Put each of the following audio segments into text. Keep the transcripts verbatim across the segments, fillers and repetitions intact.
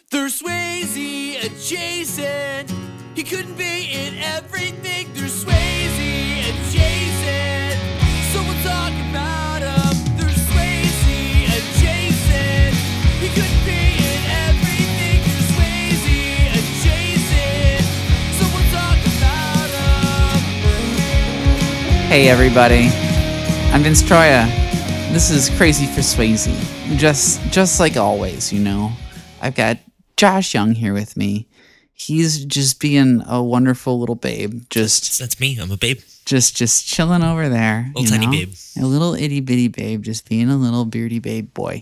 They're Swayze adjacent. He couldn't be in everything. They're Swayze adjacent. So we'll talk about him. They're Swayze adjacent. He couldn't be in everything. They're Swayze adjacent. So we'll talk about him. Hey everybody, I'm Vince Troya. This is Crazy for Swayze. Just, just like always, you know. I've got Josh Young here with me. He's just being a wonderful little babe. Just That's me. I'm a babe. Just just chilling over there. Little you tiny know? babe. A little itty bitty babe, just being a little beardy babe boy.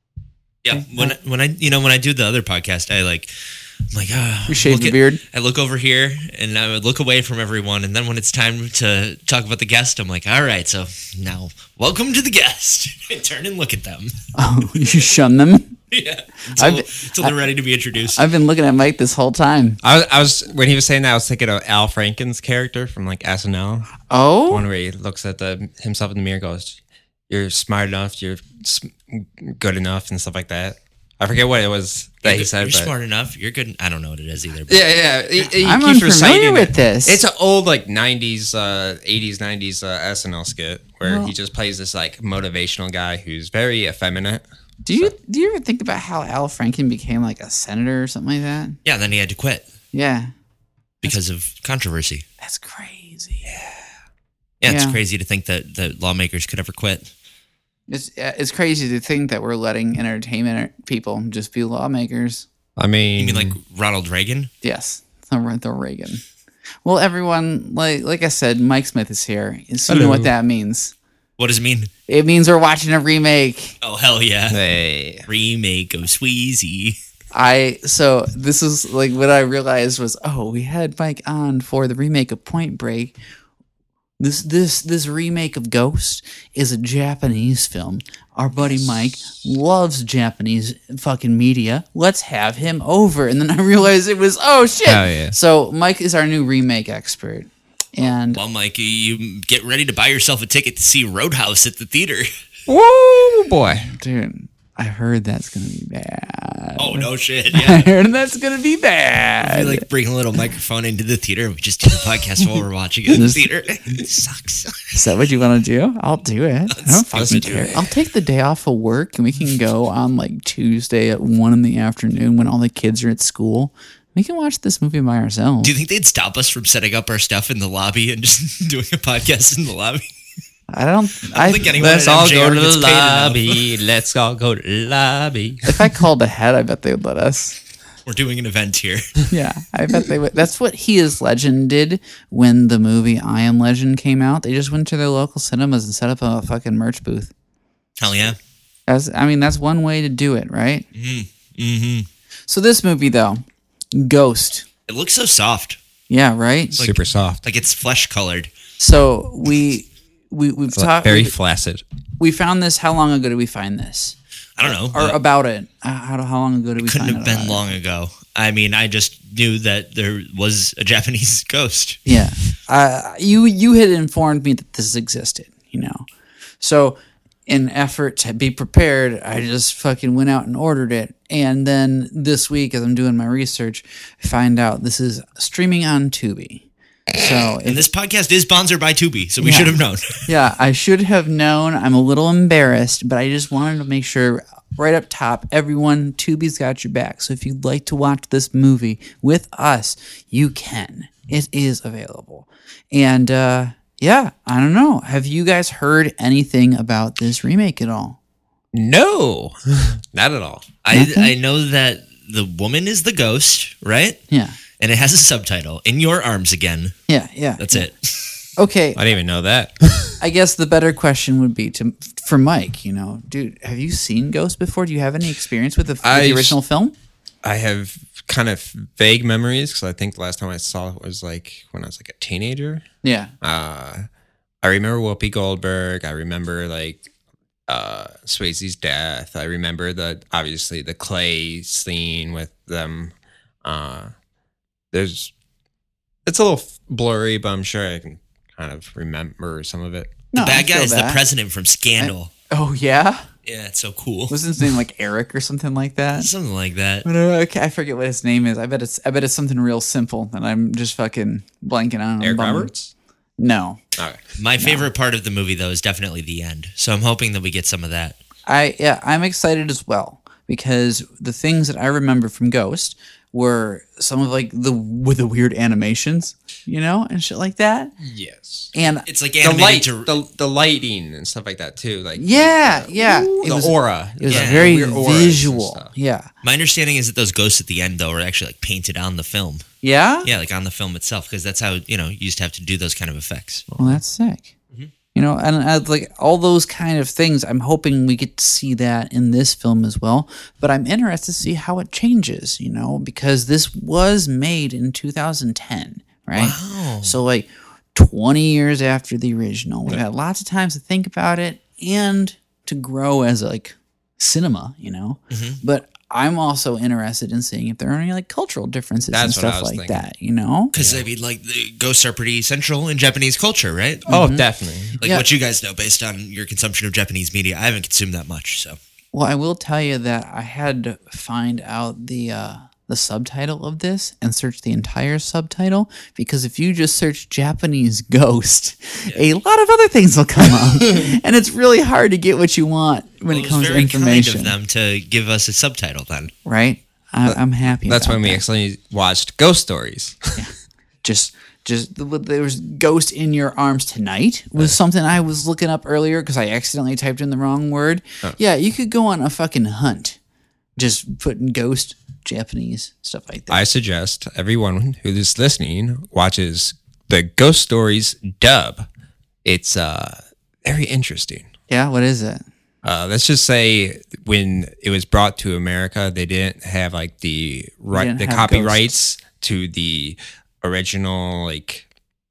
Yeah. When I, when I you know when I do the other podcast, I like I'm like ah. You shave look the at- beard? I look over here and I would look away from everyone, and then when it's time to talk about the guest, I'm like, all right, so now welcome to the guest. I turn and look at them. Oh, you shun them? Yeah. Until, I've- until they're ready to be introduced. I've been looking at Mike this whole time. I was, I was when he was saying that, I was thinking of Al Franken's character from like S N L. Oh? One where he looks at the himself in the mirror and goes, "You're smart enough, you're s- good enough," and stuff like that. I forget what it was that you're he said. you're but smart enough. You're good. I don't know what it is either. But Yeah, yeah. He, he I'm keeps unfamiliar reciting with it. this. It's an old like nineties, uh, eighties, nineties uh, S N L skit where Well- he just plays this like motivational guy who's very effeminate. Do you do you ever think about how Al Franken became like a senator or something like that? yeah, then he had to quit Yeah. because of controversy. That's crazy. Yeah, it's Yeah. crazy to think that, that lawmakers could ever quit. It's it's crazy to think that we're letting entertainment people just be lawmakers. I mean, You mean like Ronald Reagan? Yes, the, the Reagan. Well, everyone, like like I said, Mike Smith is here. So you know Hello. what that means. What does it mean? It means we're watching a remake. Oh, hell yeah. hey, Remake of Sweezy. I so this is like what I realized was, oh, we had Mike on for the remake of Point Break. This this this remake of Ghost is a Japanese film. Our buddy Mike loves Japanese fucking media. Let's have him over. And then I realized it was, oh shit. Hell yeah. So Mike is our new remake expert. And Well, Mikey, you get ready to buy yourself a ticket to see Roadhouse at the theater. whoa, boy. dude, I heard that's gonna be bad. Oh, no shit. I Yeah. heard that's gonna be We bad. like bring a little microphone into the theater and we just do the podcast while we're watching it in the theater. It sucks. Is that what you want to do? I'll do it. I don't Let's fucking do care. it. I'll take the day off of work and we can go on like Tuesday at one in the afternoon when all the kids are at school. We can watch this movie by ourselves. Do you think they'd stop us from setting up our stuff in the lobby and just doing a podcast in the lobby? I don't. I I, don't think anyone Let's at all M J go R to gets the paid enough. lobby. Let's all go to the lobby. if I called ahead, I bet they would let us. We're doing an event here. Yeah, I bet they would. That's what He Is Legend did when the movie I Am Legend came out. They just went to their local cinemas and set up a fucking merch booth. Hell yeah. That's, I mean, that's one way to do it, right? Mm-hmm. So this movie, though, Ghost. It looks so soft. Yeah, right. Super soft. Like it's flesh colored. So we we we've talked. Very we, flaccid. we found this. How long ago did we find this? I don't know. Or but about it? Uh, How how long ago did we couldn't find have out been about it? long ago. I mean, I just knew that there was a Japanese ghost. Yeah. Uh, you you had informed me that this existed. You know. So in effort to be prepared, I just fucking went out and ordered it. And then this week, as I'm doing my research, I find out this is streaming on Tubi. So And if this podcast is sponsored by Tubi, so we Yeah. should have known. Yeah, I should have known. I'm a little embarrassed, but I just wanted to make sure right up top, everyone, Tubi's got your back. So if you'd like to watch this movie with us, you can. It is available. And uh, yeah, I don't know. Have you guys heard anything about this remake at all? No, not at all. I, Nothing? I know that the woman is the ghost, right? Yeah. And it has a subtitle, In Your Arms Again. Yeah, yeah. That's it. Okay, I didn't even know that. I guess the better question would be to for Mike, you know, dude, have you seen Ghost before? Do you have any experience with the, with the I- original film? I have kind of vague memories because I think the last time I saw it was like when I was like a teenager. Yeah. Uh, I remember Whoopi Goldberg. I remember like uh, Swayze's death. I remember the obviously the clay scene with them. Uh, there's it's a little blurry, but I'm sure I can kind of remember some of it. The No, I bad guy feel is the that. president from Scandal. Oh, yeah? Yeah, it's so cool. Wasn't his name like Eric or something like that? Something like that. But, uh, okay, I forget what his name is. I bet it's I bet it's something real simple that I'm just fucking blanking on. Eric Bum- Roberts? No. Okay. My favorite part of the movie, though, is definitely the end. So I'm hoping that we get some of that. I yeah, I'm excited as well because the things that I remember from Ghost were some of like the with the weird animations, you know, and shit like that. Yes. And It's like The animated light, to. the, the lighting and stuff like that too. Like yeah, yeah, it the was aura. it was Yeah, very weird auras and visual. stuff. Yeah, My understanding is that those ghosts at the end, though, are actually like painted on the film. yeah. Yeah, like on the film itself, because that's how, you know, you used to have to do those kind of effects. Well, that's sick. You know, and uh, like all those kind of things, I'm hoping we get to see that in this film as well. But I'm interested to see how it changes, you know, because this was made in two thousand ten, right? Wow. So, like, twenty years after the original. We've had lots of times to think about it and to grow as, like, cinema, you know? But I'm also interested in seeing if there are any, like, cultural differences That's and what I stuff was like thinking. that, you know? Because, I mean, like, the ghosts are pretty central in Japanese culture, right? Oh, definitely. Like Yeah. what you guys know based on your consumption of Japanese media. I haven't consumed that much, so. Well, I will tell you that I had to find out the uh, the subtitle of this and search the entire subtitle because if you just search Japanese ghost, a lot of other things will come up, and it's really hard to get what you want when Well, it was comes to very information. kind of them to give us a subtitle then. Right? I, I'm happy. That's about when we that. actually watched Ghost Stories. just just there was Ghost in Your Arms Tonight was something I was looking up earlier because I accidentally typed in the wrong word. Yeah, you could go on a fucking hunt, just putting ghost Japanese stuff like that. I suggest everyone who is listening watches the Ghost Stories dub. It's uh very interesting. Yeah, what is it? Uh, let's just say when it was brought to America, they didn't have like the right didn't the have copyrights to the original like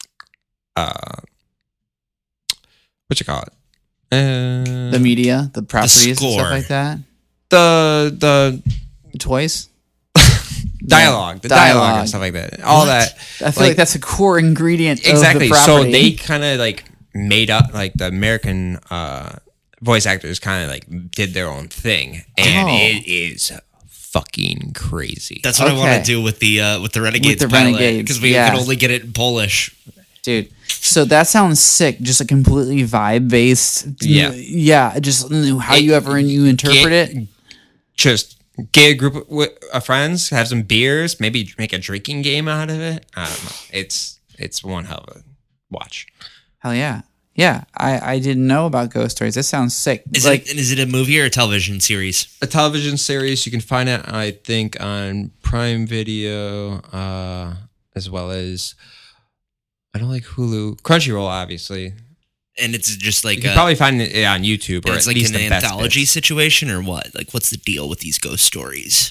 uh what you call it uh, The media, the properties, and score. stuff like that. the the The toys. dialogue, the dialogue, and stuff like that. All What? that. I feel like, that's a core ingredient. Exactly. Of the So property. they kind of like made up like the American uh, voice actors kind of like did their own thing, and Oh. it is fucking crazy. That's what I want Okay. to do with the uh, with the Renegades the pilot Renegades, because we yeah. could only get it in Polish. dude. So that sounds sick. Just a completely vibe based. Yeah. Yeah. Just how It- you ever and you interpret get- it. Just get a group of, wi- of friends, have some beers, maybe make a drinking game out of it. I don't know. It's it's one hell of a watch. Hell yeah. Yeah. I, I didn't know about Ghost Stories. That sounds sick. Is like, it is it a movie or a television series? A television series. You can find it, I think, on Prime Video, uh, as well as I don't like Hulu, Crunchyroll, obviously. And it's just You like can a, probably find it on YouTube, or it's at like least an the best anthology bits. situation or what? Like what's the deal with these ghost stories?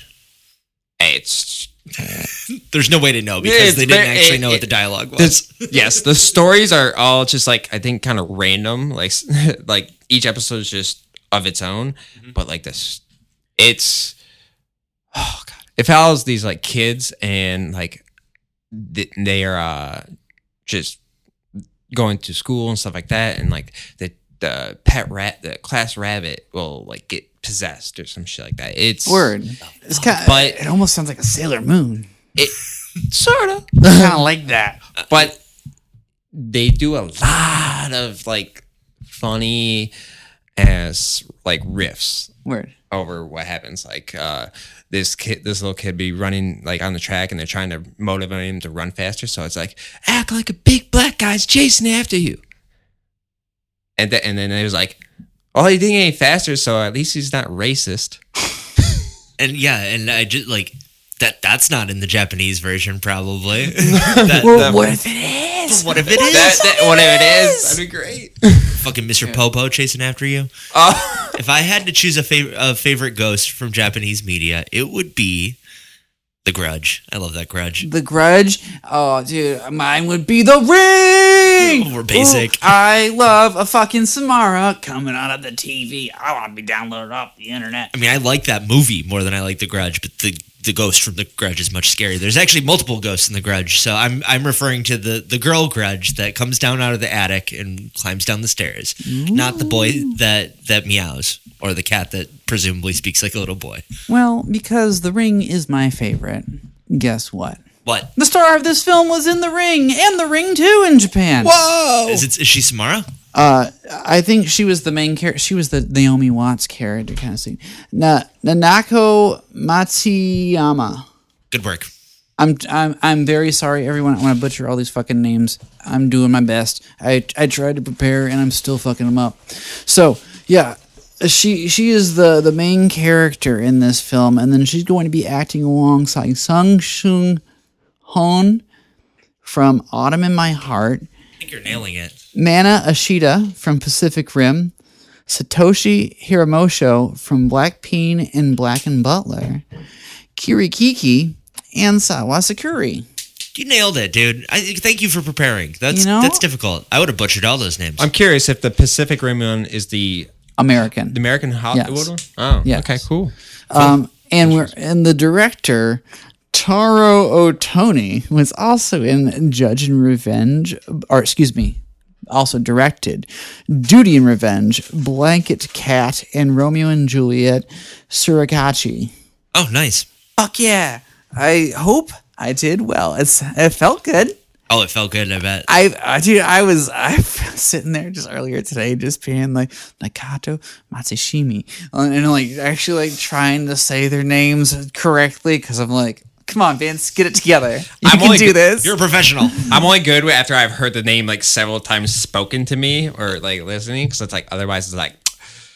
It's There's no way to know because It's they didn't very- actually it- know what it- the dialogue was. this, yes, the stories are all just like I think kind of random. Like like each episode is just of its own, but like this, it's oh god, it follows these like kids and like th- they are uh, just going to school and stuff like that, and like the the pet rat, the class rabbit will like get possessed or some shit like that. It's word. It's kind of, But- it almost sounds like a Sailor Moon. it sort of. kind of like that. But they do a lot of like funny as like riffs Word. over what happens. Like uh, this kid, this little kid, be running like on the track, and they're trying to motivate him to run faster. So it's like act like a big black guy's chasing after you, and th- and then it was like, oh, he didn't get any faster, so at least he's not racist. And yeah, and I just like that. That's not in the Japanese version, probably. that, Well, that- what if it is? what if it is? That, that whatever it is, that'd be great. Fucking Mister Popo chasing after you. Uh, If I had to choose a favorite a favorite ghost from Japanese media, it would be The Grudge. I love that Grudge. The Grudge. Oh, dude, mine would be The Ring. We're basic. Ooh, I love a fucking Samara coming out of the T V. I want to be downloaded off the internet. I mean, I like that movie more than I like The Grudge, but the the ghost from the Grudge is much scarier. There's actually multiple ghosts in the Grudge, so I'm I'm referring to the the girl Grudge that comes down out of the attic and climbs down the stairs, Ooh. Not the boy that that meows or the cat that presumably speaks like a little boy. Well, because The Ring is my favorite. Guess what? What? The star of this film was in The Ring and The Ring two in Japan. Whoa! Is it? Is she Samara? Uh, I think she was the main character. She was the Naomi Watts character kind of scene. Na- Nanako Matsuyama. Good work. I'm I'm I'm very sorry, everyone. I want to butcher all these fucking names. I'm doing my best. I I tried to prepare, and I'm still fucking them up. So yeah, she she is the the main character in this film, and then she's going to be acting alongside Sung Shung Hon from Autumn in My Heart. I think you're nailing it. Mana Ashita from Pacific Rim, Satoshi Hiramosho from Black Peen and Black and Butler, Kirikiki, and Sawa Sakuri. You nailed it, dude. I thank you for preparing. That's You know? that's difficult. I would have butchered all those names. I'm curious if the Pacific Rim one is the American. the American Hollywood Yes. one. Oh, Yes. okay, cool. Um, and we're and the director Taro Otoni was also in Judge and Revenge, or excuse me, also directed Duty and Revenge, Blanket Cat, and Romeo and Juliet, Surakachi. Oh, nice. Fuck yeah! I hope I did well. It's it felt good. Oh, it felt good. I bet. I, I dude, I was I was sitting there just earlier today, just being like Nakato Matsushimi, and, and like actually like trying to say their names correctly because I'm like, come on, Vince, get it together. You I'm can only do go- this. You're a professional. I'm only good after I've heard the name like several times spoken to me or like listening, because it's like otherwise it's like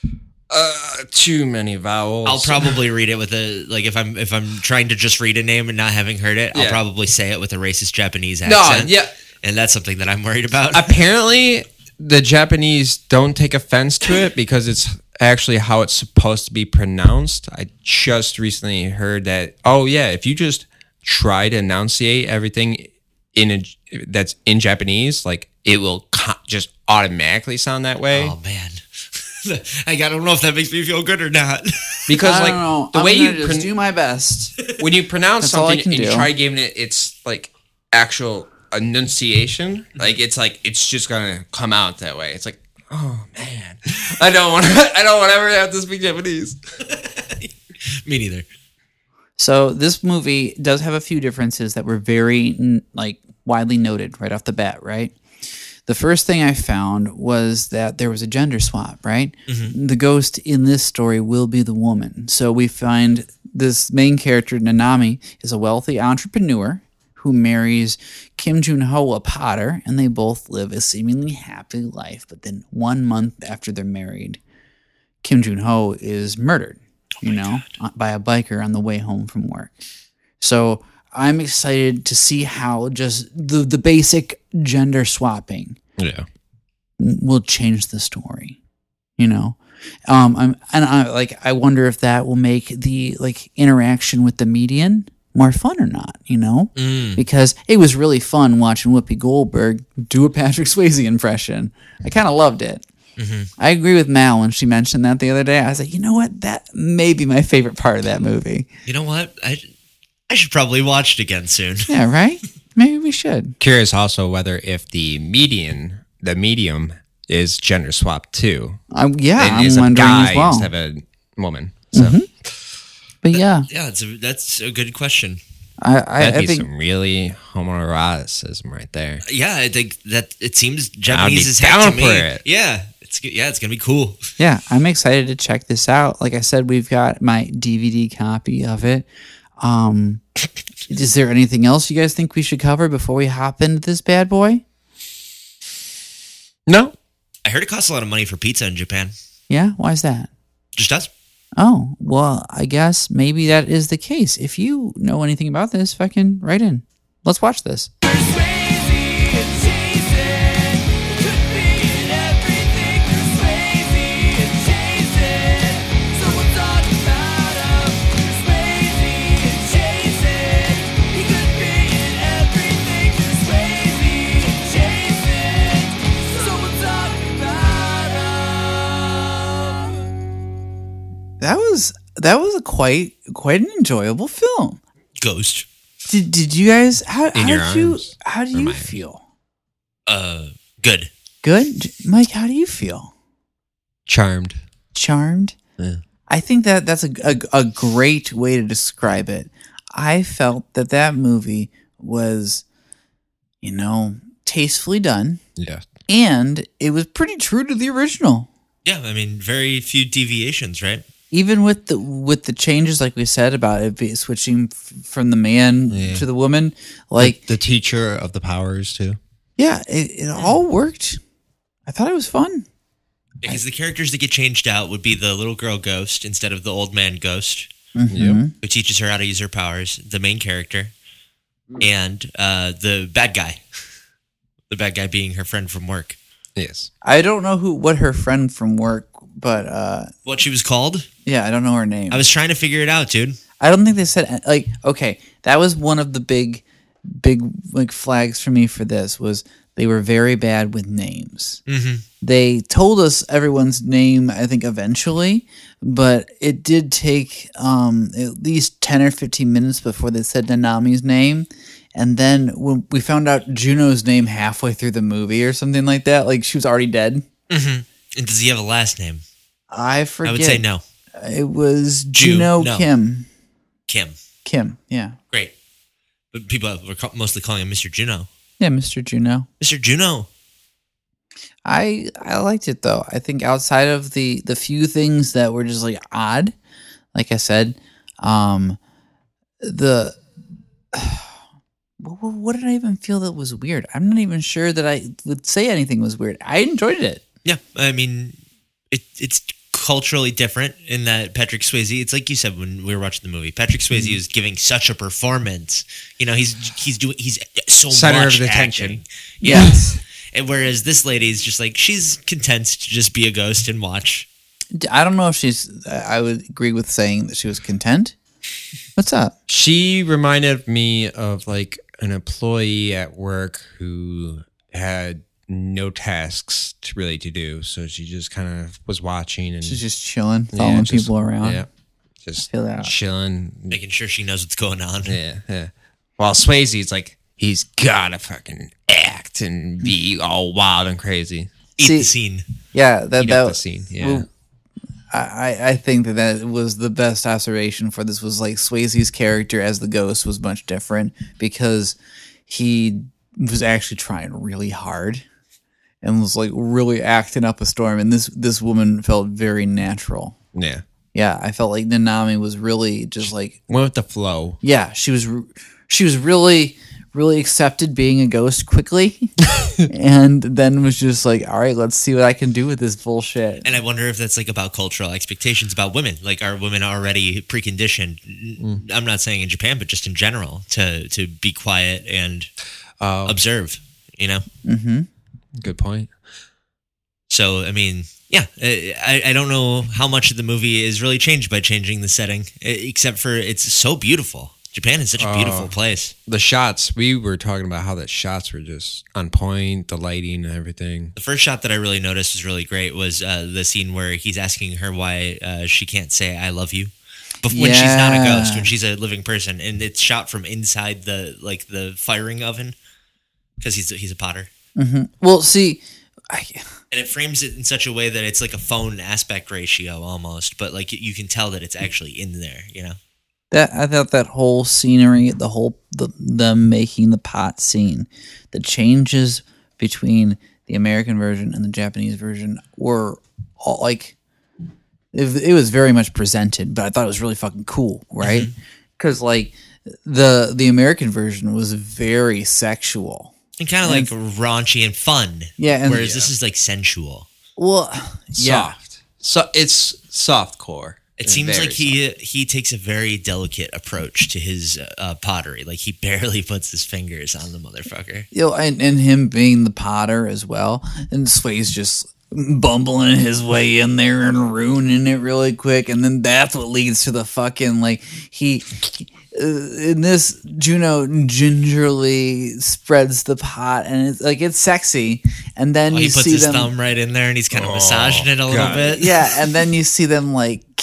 uh too many vowels. I'll probably read it with a like if I'm if I'm trying to just read a name and not having heard it, I'll Yeah. probably say it with a racist Japanese no, accent. yeah. And that's something that I'm worried about. Apparently, the Japanese don't take offense to it because it's actually how it's supposed to be pronounced. I just recently heard that. Oh yeah, if you just try to enunciate everything in a that's in Japanese, like it will co- just automatically sound that way. Oh man. I don't know if that makes me feel good or not. Because I like don't know. the I'm way gonna you just pron- do my best. when you pronounce That's all I something can and you do. try giving it its like actual enunciation, like it's like it's just gonna come out that way. It's like, oh man, I don't want to. I don't want to ever have to speak Japanese. Me neither. So this movie does have a few differences that were very n- like widely noted right off the bat, right? The first thing I found was that there was a gender swap, right? Mm-hmm. The ghost in this story will be the woman. So we find this main character, Nanami, is a wealthy entrepreneur who marries Kim Jun-ho, a potter, and they both live a seemingly happy life. But then one month after they're married, Kim Jun-ho is murdered, you know, by a biker on the way home from work. So I'm excited to see how just the, the basic gender swapping Yeah. will change the story, you know. Um, I'm and I like I wonder if that will make the like interaction with the median more fun or not, you know, Mm. because it was really fun watching Whoopi Goldberg do a Patrick Swayze impression. I kind of loved it. Mm-hmm. I agree with Mal when she mentioned that the other day. I was like, you know what, that may be my favorite part of that movie. You know what? I I should probably watch it again soon. Yeah, right? Maybe we should. Curious also whether if the median, the medium, is gender swapped too. I, yeah, And I'm is a wondering guy as well. instead of a woman. So But yeah, Yeah, it's a, that's a good question. I, I, that'd I be think some really homoeroticism right there. Yeah, I think that it seems Japanese be is down hacked to for me. it. Yeah, it's yeah, it's gonna be cool. yeah, I'm excited to check this out. Like I said, we've got my D V D copy of it. Um, is there anything else you guys think we should cover before we hop into this bad boy? No, I heard it costs a lot of money for pizza in Japan. Yeah, why is that? Just does. Oh, well, I guess maybe that is the case. If you know anything about this, fucking write in. Let's watch this. That was that was a quite quite an enjoyable film. Ghost. Did did you guys how, how your did you arms how do or you my- feel? Uh, good. Good, J- Mike. How do you feel? Charmed. Charmed. Yeah. I think that that's a, a a great way to describe it. I felt that that movie was, you know, tastefully done, Yeah. and it was pretty true to the original. Yeah, I mean, very few deviations, right? Even with the with the changes, like we said about it be switching f- from the man Yeah. to the woman, like the teacher of the powers too. yeah, it, it all worked. I thought it was fun. Because the characters that get changed out would be the little girl ghost instead of the old man ghost, Mhm. who teaches her how to use her powers, the main character, and uh, the bad guy. The bad guy being her friend from work. Yes. I don't know who what her friend from work, but uh, What she was called? yeah, I don't know her name. I was trying to figure it out, dude. I don't think they said like okay. That was one of the big, big like flags for me for this was they were very bad with names. Mm-hmm. They told us everyone's name, I think, eventually, but it did take um, at least ten or fifteen minutes before they said Nanami's name. And then when we found out Juno's name halfway through the movie or something like that, like she was already dead. Mm-hmm. And does he have a last name? I forget. I would say no. It was Ju- Juno no. Kim. Kim. Kim, yeah. Great. But people were ca- mostly calling him Mister Juno. Yeah, Mister Juno. Mister Juno. I I liked it though. I think outside of the the few things that were just like odd, like I said, um, the what, what did I even feel that was weird? I'm not even sure that I would say anything was weird. I enjoyed it. Yeah, I mean, it, it's culturally different in that Patrick Swayze. It's like you said when we were watching the movie. Patrick Swayze Mm-hmm. is giving such a performance. You know, he's he's doing he's so Center much of acting. attention. Yes. And whereas this lady's just like she's content to just be a ghost and watch. I don't know if she's. I would agree with saying that she was content. What's up? She reminded me of like an employee at work who had no tasks to really to do, so she just kind of was watching and She's just chilling, yeah, following just- people around. Yeah, just Feel that. chilling. Making sure she knows what's going on. Yeah, yeah. While Swayze's like he's gotta fucking act and be all wild and crazy. Eat See- the scene. Yeah, that Eat that up the scene. Yeah. well, I, I think that that was the best observation for this was like Swayze's character as the ghost was much different because he was actually trying really hard and was like really acting up a storm, and this this woman felt very natural. yeah. Yeah, I felt like Nanami was really just like Went with the flow. yeah, she was r- she was really really accepted being a ghost quickly and then was just like, all right, let's see what I can do with this bullshit. And I wonder if that's like about cultural expectations about women. Like, are women already preconditioned? Mm. I'm not saying in Japan, but just in general, to to be quiet and Oh, observe. You know. Mm-hmm. good point. So I mean, yeah, I I don't know how much of the movie is really changed by changing the setting, except for it's so beautiful. Japan is such a beautiful Oh. place. The shots, we were talking about how the shots were just on point, the lighting and everything. The first shot that I really noticed was really great was uh, the scene where he's asking her why uh, she can't say "I love you," but when she's not a Yeah. ghost, when she's a living person, and it's shot from inside the like the firing oven because he's he's a potter, Mm-hmm. Well, see, I, and it frames it in such a way that it's like a phone aspect ratio almost, but like you can tell that it's actually in there. You know. that I thought that whole scenery, the whole the them making the pot scene, the changes between the American version and the Japanese version were all like it, it was very much presented, but I thought it was really fucking cool, right? Because like the the American version was very sexual. And kind of like raunchy and fun. Yeah, and- Whereas this is like sensual. Well, yeah, Soft. So it's soft core. It It's seems very like he he takes a very delicate approach to his uh, pottery. Like he barely puts his fingers on the motherfucker. you know, and, and him being the potter as well, and Sway's just bumbling his way in there and ruining it really quick, and then that's what leads to the fucking like he. Uh, in this, Juno gingerly spreads the pot, and it's like it's sexy. And then Oh, you he puts see his them, thumb right in there and he's kind of massaging it a little God. bit. yeah, and then you see them like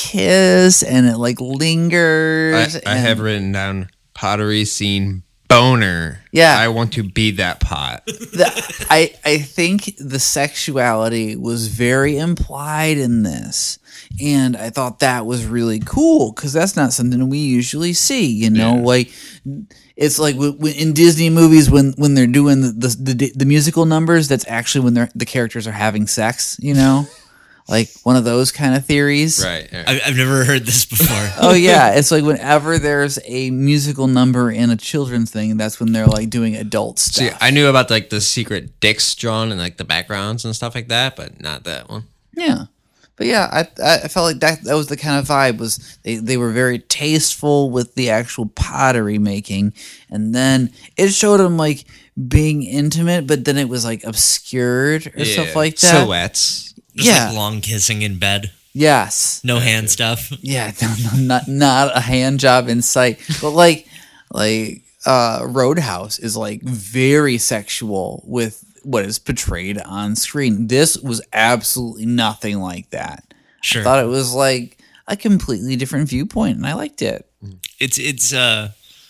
kiss and it like lingers. I, I and- have written down pottery scene boner. Yeah. I want to be that pot. the, I I think the sexuality was very implied in this, and I thought that was really cool because that's not something we usually see. You know, Yeah. like it's like w- w- in Disney movies when when they're doing the the, the, the musical numbers. That's actually when they're the characters are having sex. You know. Like one of those kind of theories. Right. right. I, I've never heard this before. Oh yeah, it's like whenever there's a musical number in a children's thing, that's when they're like doing adult stuff. See, I knew about like the secret dicks drawn and like the backgrounds and stuff like that, but not that one. Yeah, but yeah, I I felt like that that was the kind of vibe. Was they they were very tasteful with the actual pottery making, and then it showed them like being intimate, but then it was like obscured or stuff like that. Silhouettes. Just yeah. like long kissing in bed. Yes. No hand stuff. Yeah, no, no, not not a hand job in sight, but like like uh, Roadhouse is like very sexual with what is portrayed on screen. This was absolutely nothing like that. Sure. I thought it was like a completely different viewpoint, and I liked it. It's it's uh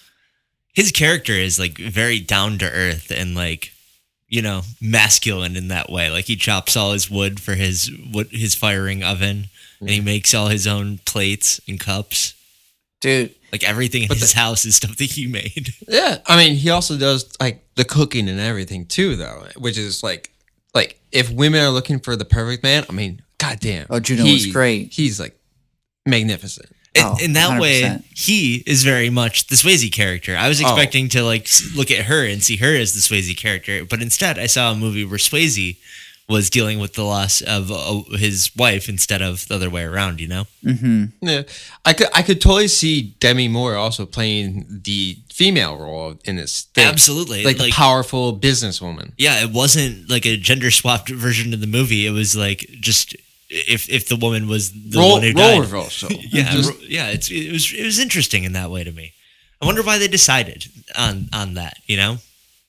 his character is like very down to earth and like, you know, masculine in that way. Like he chops all his wood for his wood his firing oven, and he makes all his own plates and cups. Dude, Like everything in his house is stuff that he made. Yeah, I mean, he also does like the cooking and everything too, though, which is like, like if women are looking for the perfect man, I mean, goddamn. Oh, Juno was great. He's like magnificent. In, Oh, in that one hundred way, percent. he is very much the Swayze character. I was expecting to like s- look at her and see her as the Swayze character, but instead, I saw a movie where Swayze was dealing with the loss of uh, his wife instead of the other way around. You know, Yeah, I could, I could totally see Demi Moore also playing the female role in this. Thing. Absolutely. like, Like- the powerful businesswoman. yeah, it wasn't like a gender swapped version of the movie. It was like just if if the woman was the Role, one who role died. reversal. Yeah, Just- ro- yeah. It's it was it was interesting in that way to me. I wonder why they decided on on that. You know.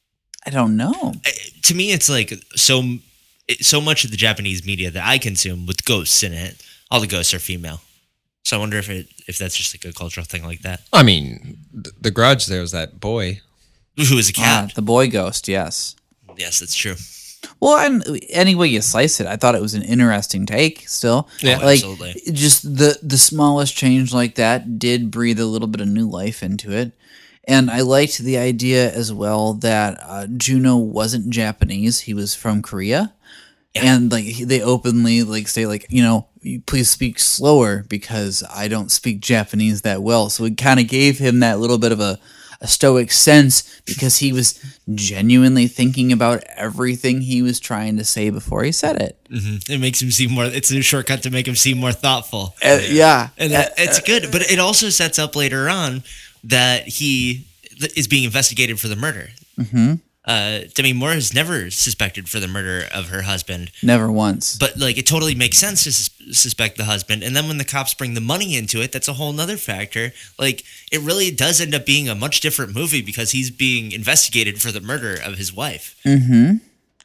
I don't know. To me, it's like so it- so much of the Japanese media that I consume with ghosts in it. All the ghosts are female, so I wonder if it if that's just like a cultural thing like that. I mean, the, the grudge there was that boy. Who is a Ah, cat? the boy ghost, yes. Yes, that's true. Well, and any way you slice it, I thought it was an interesting take. Still, Yeah. Oh, like absolutely. just the the smallest change like that did breathe a little bit of new life into it, and I liked the idea as well that uh, Juno wasn't Japanese; he was from Korea, and like he- they openly like say like you know please speak slower because I don't speak Japanese that well. So it kind of gave him that little bit of a a stoic sense because he was genuinely thinking about everything he was trying to say before he said it. Mhm. It makes him seem more. It's a shortcut to make him seem more thoughtful. Uh, yeah. And that, it's good, but it also sets up later on that he th- is being investigated for the murder. Mm-hmm. Uh, Demi Moore is never suspected for the murder of her husband, Never once. but like it totally makes sense to sus- suspect the husband. And then when the cops bring the money into it, that's a whole nother factor. Like it really does end up being a much different movie because he's being investigated for the murder of his wife. it,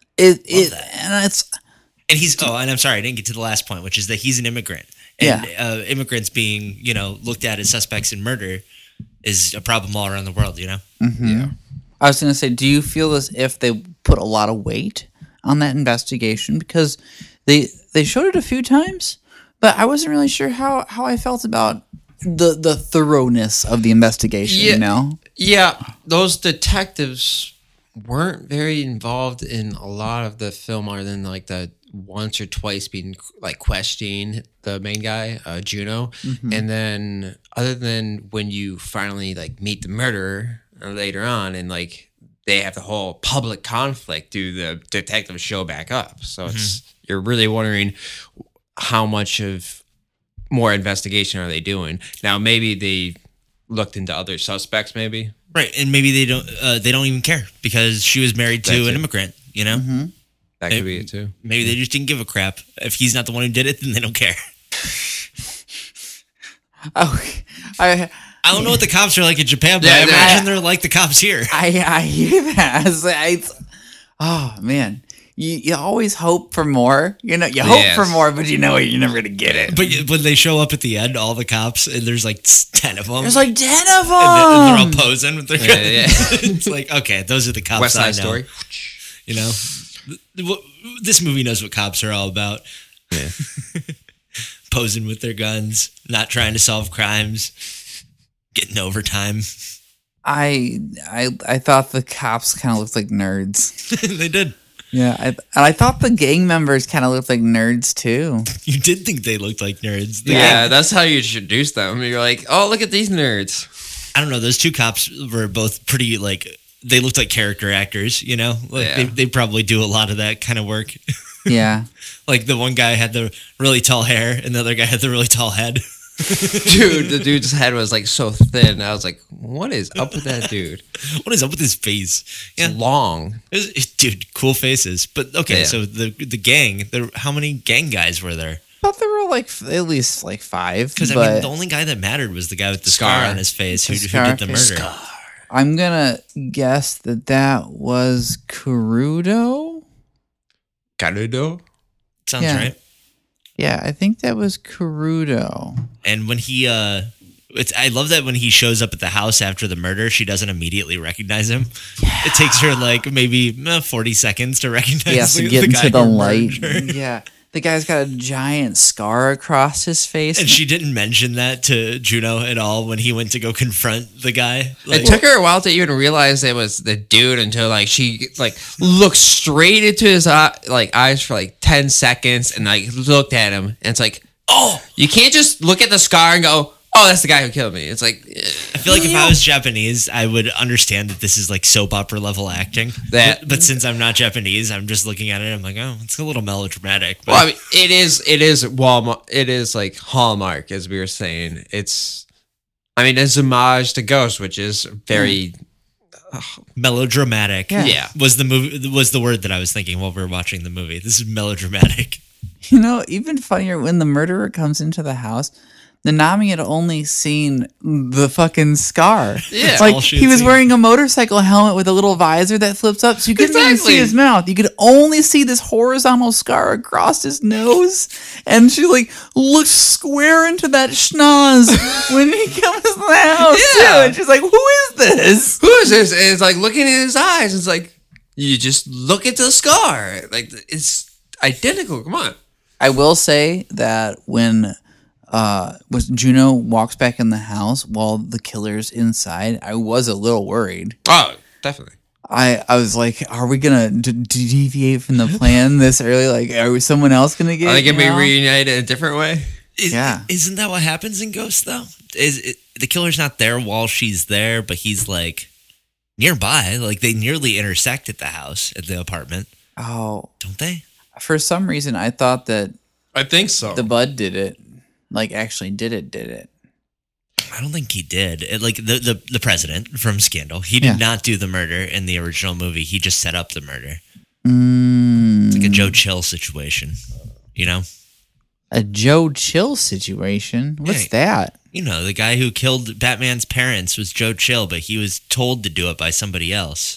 it that. and it's And he's oh, and I'm sorry, I didn't get to the last point, which is that he's an immigrant, and Yeah. uh, immigrants being you know looked at as suspects in murder is a problem all around the world. You know, Yeah. I was going to say, do you feel as if they put a lot of weight on that investigation because they they showed it a few times, but I wasn't really sure how how I felt about the the thoroughness of the investigation. Yeah. You know, Yeah, those detectives weren't very involved in a lot of the film other than like the once or twice being like questioning the main guy, uh, Juno. And then other than when you finally like meet the murderer later on and like they have the whole public conflict, do the detectives show back up? So it's you're really wondering how much of more investigation are they doing? Now maybe they looked into other suspects maybe. right? And maybe they don't uh, they don't even care because she was married to That's an it. immigrant. You know, That could be it too. maybe they just didn't give a crap. If he's not the one who did it, then they don't care. oh, I I don't know what the cops are like in Japan, but Yeah, I they're- imagine they're like the cops here. I I hear that. It's, it's, oh man, you, you always hope for more. You know, you hope Yes. for more, but you know you're never gonna get it. But when they show up at the end, all the cops, and there's like ten of them. There's like ten of them. and they- and they're all posing with their guns. Yeah, yeah. It's like, okay, those are the cops West I Side know. Story. You know, Th- what- this movie knows what cops are all about. Yeah. Posing with their guns, not trying to solve crimes, getting overtime. I I I thought the cops kind of looked like nerds. They did. Yeah, I, and I thought the gang members kind of looked like nerds too. You did think they looked like nerds. The Yeah, gang- that's how you introduce them. You're like, oh, look at these nerds. I don't know. Those two cops were both pretty like they looked like character actors. You know, like Yeah. they they probably do a lot of that kind of work. Yeah, Like the one guy had the really tall hair, and the other guy had the really tall head. Dude, the dude's head was like so thin. I was like, what is up with that dude? What is up with his face? It's Yeah, long. it was- it- dude, cool faces. But okay, Yeah. so the the gang. There, how many gang guys were there? I thought there were like f- at least like five. Because I but mean, the only guy that mattered was the guy with the scar, Scar. on his face who, The who scar. did the murder. I'm gonna guess that that was Kurudo. Garudo? Sounds Yeah. right. Yeah, I think that was Kurudo. And when he, uh, it's I love that when he shows up at the house after the murder, she doesn't immediately recognize him. It takes her like maybe uh, forty seconds to recognize. He has the, to get the guy into the who light. murdered her. Yeah, the guy's got a giant scar across his face. And she didn't mention that to Juno at all when he went to go confront the guy. Like, It took her a while to even realize it was the dude until like she like looked straight into his eye, like eyes for like ten seconds and like looked at him and it's like, oh, you can't just look at the scar and go, oh, that's the guy who killed me. It's like, eh. I feel like if I was Japanese, I would understand that this is like soap opera level acting. That- but, but since I'm not Japanese, I'm just looking at it. I'm like, oh, it's a little melodramatic. But well, I mean, it is, it is Walmart, it is like Hallmark, as we were saying. It's, I mean, it's homage to Ghost, which is very, melodramatic. Yeah. yeah. Was the movie was the word that I was thinking while we were watching the movie. This is melodramatic. You know, even funnier when the murderer comes into the house. Nanami had only seen the fucking scar. Yeah. like all she he had was seen. wearing a motorcycle helmet with a little visor that flips up, so you couldn't even Exactly. see his mouth. You could only see this horizontal scar across his nose, and she like looked square into that schnoz when he comes to the house Yeah. too, and she's like, "Who is this?" who is this? And it's like looking in his eyes. It's like, you just look at the scar. Like, it's identical. Come on. I will say that when uh was Juno walks back in the house while the killer's inside, I was a little worried. Oh, definitely. I I was like, are we gonna d- d- deviate from the plan this early? Like, are we someone else gonna get? Are they gonna be you know? reunited a different way? Is, Yeah. Isn't that what happens in Ghost though? Is it, the killer's not there while she's there, but he's like nearby. Like they nearly intersect at the house, at the apartment, Oh, don't they? for some reason, I thought that I think so. the bud did it. Like, actually, did it? Did it? I don't think he did. It, like the, the the president from Scandal, he did Yeah. not do the murder in the original movie. He just set up the murder. Mm, It's like a Joe Chill situation, you know. a Joe Chill situation. What's Yeah. that? You know, the guy who killed Batman's parents was Joe Chill, but he was told to do it by somebody else.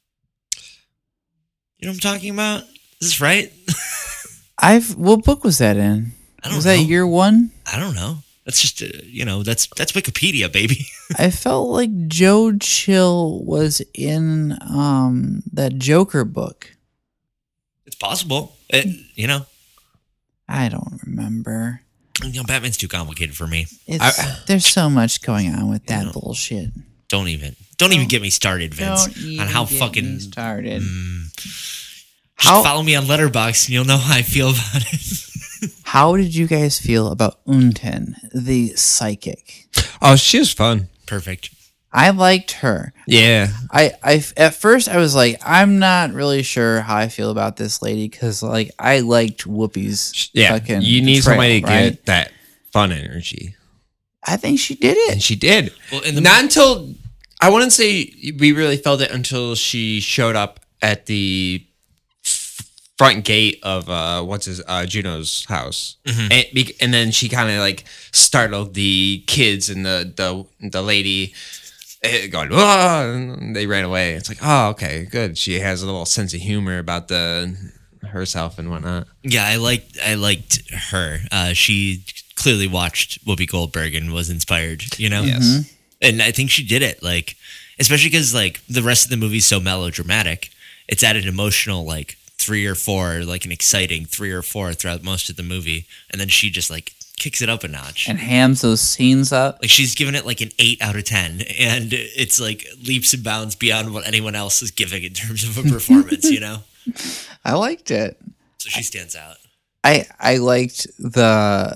You know what I'm talking about? Is this right? I've what book was that in? I don't Was know. that year one? I don't know. That's just, uh, you know, that's that's Wikipedia, baby. I felt like Joe Chill was in um that Joker book. It's possible. It, you know, I don't remember. you know, Batman's too complicated for me. It's there's so much going on with that know. bullshit. Don't even, don't even get me started, Vince, Don't even on how get fucking. me started. Just How follow me on Letterboxd, and you'll know how I feel about it. how did you guys feel about Unten, the psychic? Oh, she was fun. Perfect. I liked her. Yeah. I, I at first I was like, I'm not really sure how I feel about this lady because like I liked Whoopi's. Yeah. fucking You need portrayal, somebody to right? get that fun energy. I think she did it. And she did. Well, in the Not until, I wouldn't say we really felt it until she showed up at the f- front gate of uh what's his uh Juno's house. And, be- and then she kind of like startled the kids and the the the lady eh, going, "Whoa," and they ran away. It's like, oh, okay, good. She has a little sense of humor about the herself and whatnot. Yeah, I liked I liked her. Uh, she clearly watched Whoopi Goldberg and was inspired. You know, Yes. and I think she did it. Like, especially because like the rest of the movie's so melodramatic, it's at an emotional like three or four, like an exciting three or four throughout most of the movie, and then she just like kicks it up a notch. And hams those scenes up. Like she's given it like an eight out of ten, and it's like leaps and bounds beyond what anyone else is giving in terms of a performance. You know, I liked it. so she stands out. I I liked the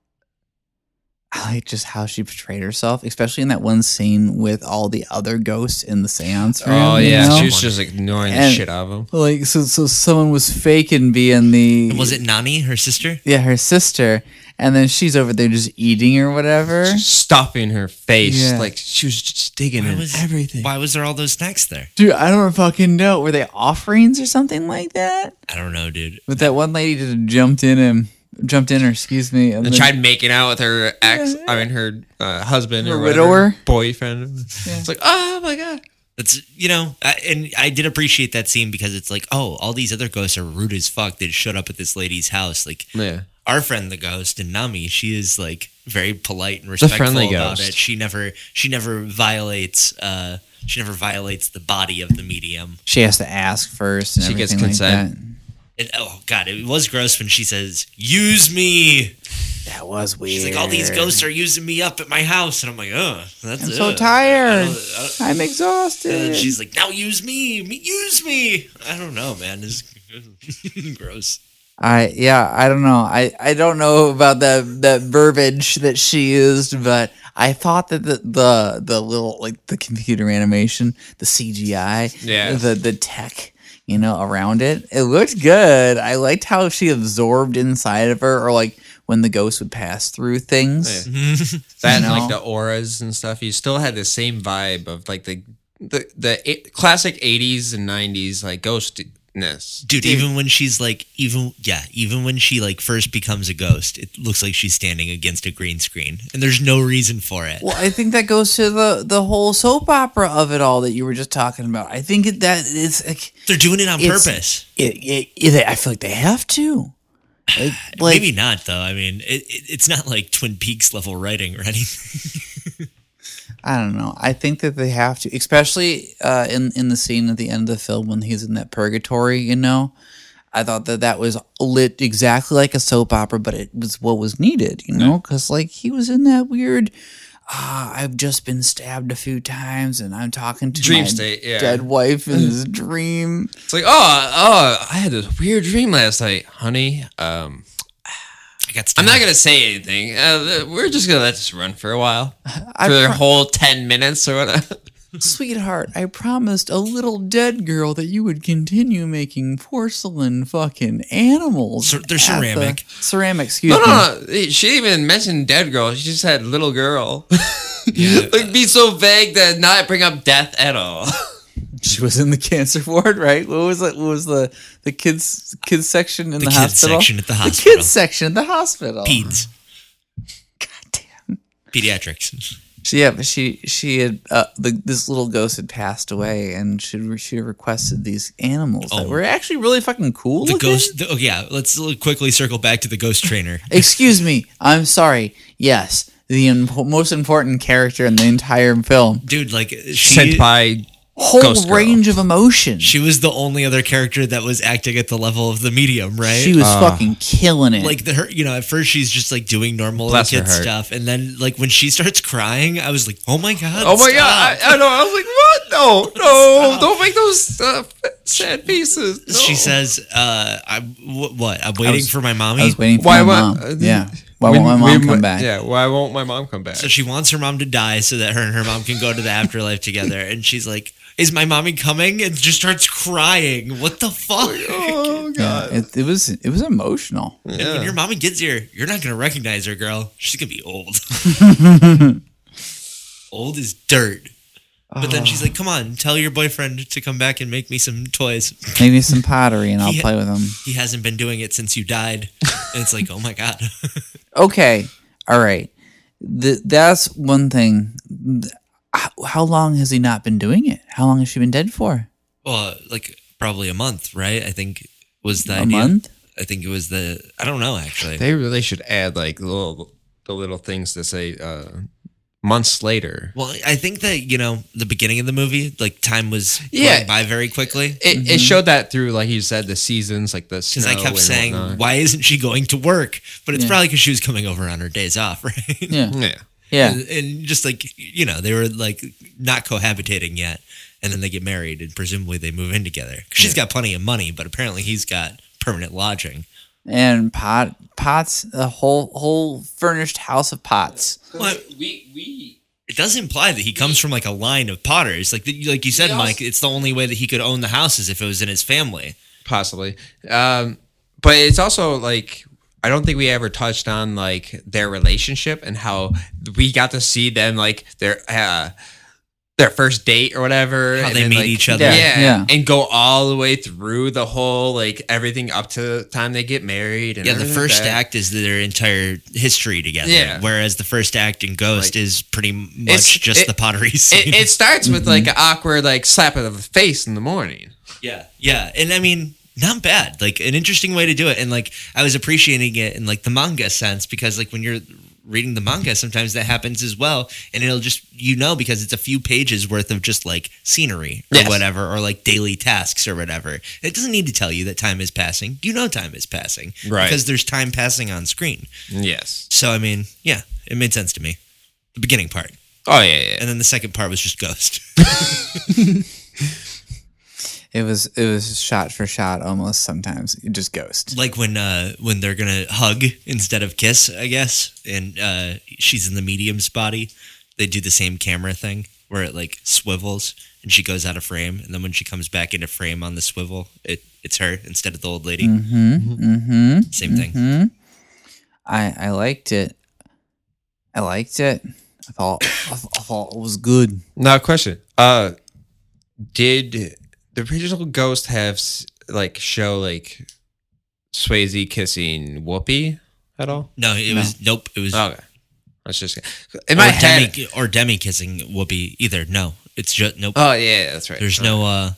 I like just how she portrayed herself, especially in that one scene with all the other ghosts in the seance room. Oh you yeah, know? she was just ignoring the And- shit out of him. like so so someone was faking being the Was it Nani, her sister? yeah, her sister, and then she's over there just eating or whatever. Stuffing her face Yeah. like she was just digging Why in was, everything. Why was there all those snacks there? Dude, I don't fucking know. Were they offerings or something like that? I don't know, dude. But that one lady just jumped in him, jumped in her, excuse me, and and then- tried making out with her ex. I mean, her uh, husband Her or whatever, widower? boyfriend. It's like, oh my god. That's you know, I, and I did appreciate that scene because it's like, oh, all these other ghosts are rude as fuck. They showed up at this lady's house. Like Yeah. our friend, the ghost, and Nami, she is like very polite and The respectful friendly about ghost. it. She never, she never violates, uh, she never violates the body of the medium. she has to ask first. And She gets everything consent. Like And oh god, it was gross when she says, "Use me." that. that was weird. She's like, "All these ghosts are using me up at my house," and I'm like, "Oh, that's I'm so ugh. tired. I don't- I don't- I'm exhausted. And then she's like, "Now use me, me use me." I don't know, man. It's gross. I yeah, I don't know. I, I don't know about that that verbiage that she used, but I thought that the the, the little like the computer animation, the C G I, Yeah. the the tech, you know, around it, it looked good. I liked how she absorbed inside of her, or like when the ghost would pass through things. That and You know? like the auras and stuff. You still had the same vibe of like the the the eight, classic eighties and nineties like ghostness. Dude, even when she's like, even yeah, even when she like first becomes a ghost, it looks like she's standing against a green screen, and there's no reason for it. Well, I think that goes to the the whole soap opera of it all that you were just talking about. I think it, that it's like They're doing it on It's- purpose. it, it, it. I feel like they have to. Like, like Maybe not though. I mean, it, it, it's not like Twin Peaks level writing or anything. I don't know. I think that they have to, especially uh, in in the scene at the end of the film when he's in that purgatory. You know, I thought that that was lit exactly like a soap opera, but it was what was needed. You know, because like he was in that weird. Ah, I've just been stabbed a few times, and I'm talking to Dream my state, yeah. dead wife in this dream. It's like, oh, oh, I had this weird dream last night, honey. Um, I got. I'm not gonna say anything. Uh, we're just gonna let this run for a while, I for the pro- whole ten minutes or whatever. Sweetheart, I promised a little dead girl that you would continue making porcelain fucking animals. Cer- they're at the- ceramic. ceramic, excuse No, me. no, no. She didn't even mention dead girl. She just said little girl. Yeah. Like be so vague that not bring up death at all. She was in the cancer ward, right? What was it? What was the the kids kids section in the, The kids hospital? section at the The hospital. kids section at the hospital. Peds, God damn. pediatrics. So yeah, but she she had uh, the, this little ghost had passed away, and she she had requested these animals that Oh. were actually really fucking cool. The looking. ghost. The, oh yeah, let's l- quickly circle back to the ghost trainer. Excuse me, I'm sorry. Yes, the imp- most important character in the entire film. Dude, like Sent she, by Whole Ghost girl. range of emotion. she was the only other character that was acting at the level of the medium, right? She was fucking killing it. like the her, you know, at first she's just like doing normal Bless her kid heart. stuff, and then like when she starts crying, I was like, oh my god, Oh my stop. god! I, I know. I was like, what? No, no! Don't make those uh, sad pieces. No. She says, uh, "I'm wh- what? I'm waiting was- for my mommy." I was waiting for Why my won't? mom. yeah. Why When- won't my mom when- come back? Yeah. Why won't my mom come back? So she wants her mom to die so that her and her mom can go to the afterlife together. And she's like, "Is my mommy coming?" And just starts crying. What the fuck? Oh god! Yeah, it, it was it was emotional. And when your mommy gets here, you're not gonna recognize her, girl. She's gonna be old. Old as dirt. But then she's like, "Come on, tell your boyfriend to come back and make me some toys." Maybe some pottery, and I'll He- play with them. He hasn't been doing it since you died. And it's like, oh my god. Okay, all right. Th- that's one thing. Th- How, how long has he not been doing it? How long has she been dead for? Well, like probably a month, right? I think was the A idea. month? I think it was the. I don't know actually. They really should add like little the little things to say uh, months later. Well, I think that you know the beginning of the movie, like time was Yeah. going by very quickly. It, it showed that through, like you said, the seasons, like the snow. Because I kept and saying, whatnot. why isn't she going to work? But it's Yeah. probably because she was coming over on her days off, right? Yeah. Yeah. Yeah. And, and just like, you know, they were like not cohabitating yet. And then they get married and presumably they move in together. 'Cause she's got plenty of money, but apparently he's got permanent lodging. And pot pots, a whole whole furnished house of pots. Well, We we it does imply that he comes from like a line of potters. Like the, like you said, He also- Mike, it's the only way that he could own the house is if it was in his family. possibly, um, but it's also like I don't think we ever touched on like their relationship and how we got to see them like their uh, their first date or whatever. How and they then, meet like, each other. Yeah, Yeah, yeah. and go all the way through the whole like everything up to the time they get married. And Yeah, the everything like first that. act is their entire history together. Yeah. Whereas the first act in Ghost Like, is pretty much it's- just it- the pottery scene. It, it starts with like an awkward like slap of the face in the morning. Yeah, yeah, and I mean, not bad. Like an interesting way to do it, and like I was appreciating it in like the manga sense because like when you're reading the manga, sometimes that happens as well, and it'll just you know because it's a few pages worth of just like scenery or Yes. whatever, or like daily tasks or whatever. It doesn't need to tell you that time is passing. You know time is passing, Right. Because there's time passing on screen. Yes. So I mean, yeah, it made sense to me. The beginning part, Oh yeah, yeah. and then the second part was just Ghost. It was it was shot for shot almost sometimes. It just ghost. Like when uh when they're gonna hug instead of kiss, I guess, and uh she's in the medium's body, they do the same camera thing where it like swivels and she goes out of frame, and then when she comes back into frame on the swivel, it it's her instead of the old lady. Mm-hmm. Mm-hmm. Same thing. Mm-hmm. I I liked it. I liked it. I thought I, th- I thought it was good. Now, question. Uh, did the original Ghost have s- like show like Swayze kissing Whoopi at all? No, it No. was nope. It was Okay, that's just in or my head. Demi or Demi kissing Whoopi either. No, it's just nope. Oh yeah, that's right. There's no uh.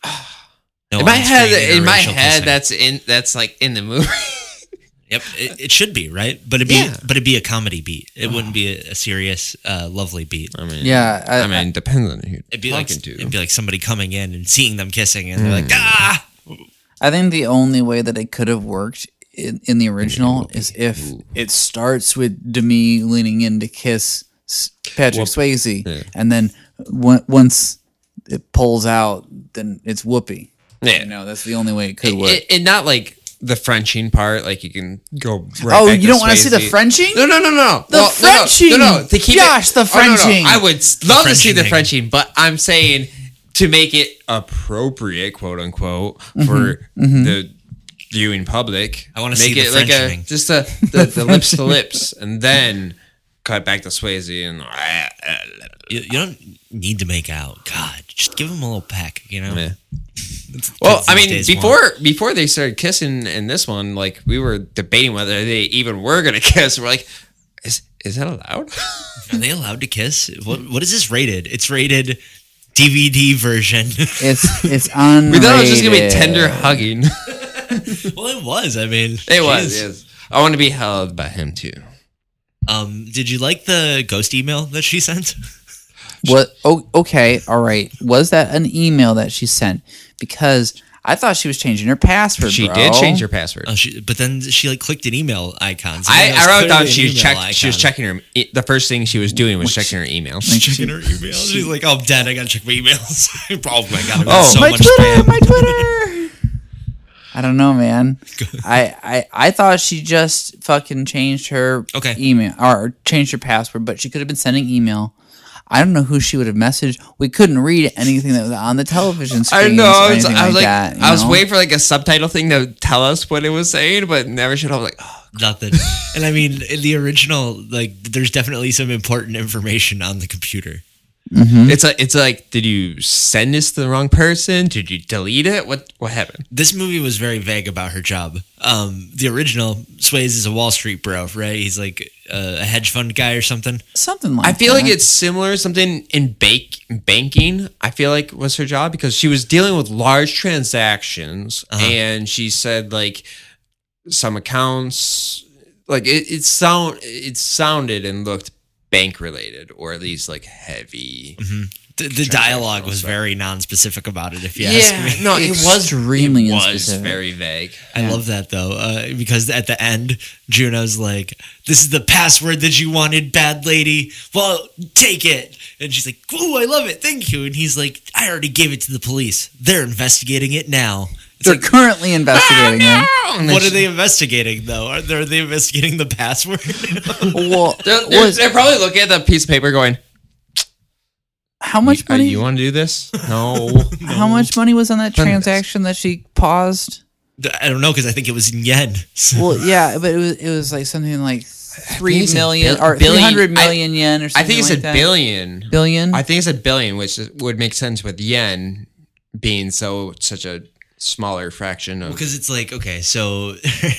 No in my head, on-screen in my interracial head, kissing. that's in that's like in the movie. Yep, it, it should be right, but it'd be Yeah. but it'd be a comedy beat. It wouldn't be a, a serious, uh, lovely beat. I mean, Yeah, I, I mean, depends on who you're It'd be like talking to. it'd be like somebody coming in and seeing them kissing, and they're like, ah. I think the only way that it could have worked in, in the original is if it starts with Demi leaning in to kiss S- Patrick Swayze, Yeah. and then w- once it pulls out, then it's Whoopi. Yeah. You know, that's the only way it could work. It- and not like the Frenching part. Like you can go. Right oh, back you to don't want to see the Swayze. Frenching? No, no, no, no. The Well, no, no, Frenching! No, no, to keep Josh, it, the Oh, no, no, no. Frenching! I would s- love to see the Frenching. Frenching, but I'm saying to make it appropriate, quote unquote, Mm-hmm. for the viewing public. I wanna make see the it like a Frenching. just a, the, the lips to lips, and then cut back to Swayze and. You, you don't need to make out. God, just give them a little peck. You know. Yeah. That's what Well, kids I these mean, days before want. before they started kissing in this one, like we were debating whether they even were gonna kiss. We're like, is is that allowed? Are they allowed to kiss? What what is this rated? It's rated D V D version. It's it's unrated. We thought it was just gonna be tender hugging. Well, it was. I mean, It was. jeez. Yes. I want to be held by him too. Um, did you like the ghost email that she sent? What? Oh, okay, all right. Was that an email that she sent? Because I thought she was changing her password. She bro. did change her password. Oh, she, but then she like clicked an email icon. So I, that was I wrote clearly down an she was email check, she was icon. checking her. e- The first thing she was doing was checking her email. checking her email. She's like, "Oh, I'm dead. I gotta check my emails." oh my god, I've got Oh. so my much Twitter, spam. my Twitter. I don't know, man. I, I I thought she just fucking changed her Okay. email or changed her password, but she could have been sending email. I don't know who she would have messaged. We couldn't read anything that was on the television screen. I know. I was, anything I was like, that, you I was know? waiting for like a subtitle thing to tell us what it was saying, but never showed up. Like, oh, Nothing. And I mean, in the original, like, there's definitely some important information on the computer. Mm-hmm. It's like it's like, did you send this to the wrong person? Did you delete it? What what happened? This movie was very vague about her job. Um, the original, Swayze is a Wall Street bro, right? He's like a, a hedge fund guy or something. Something like I feel that. like it's similar, something in bank banking. I feel like was her job because she was dealing with large transactions, Uh-huh. and she said like some accounts, like it, it sound it sounded and looked bank related, or at least like heavy. The, the dialogue was stuff. very non-specific about it, if you ask me. no, It it was was extremely it was unspecific. very vague. I love that though, uh, because at the end, Juno's like, "This is the password that you wanted, bad lady. Well, take it." And she's like, "Ooh, I love it, thank you." And he's like, "I already gave it to the police. They're investigating it now." It's They're like, currently investigating it. And then what are she- they investigating though? Are they, are they investigating the password? Well, They're, they're, was- they're probably looking at the piece of paper going, how much you, uh, money? you want to do this? No. How much money was on that Goodness. transaction that she paused? I don't know because I think it was in yen. So- Well, yeah, but it was it was like something like three it said million bil- or billion. three hundred I- million yen or I something. think it like said that. billion. Billion. I think it said billion, which is- would make sense with yen being so such a smaller fraction of. Because it's like, okay, so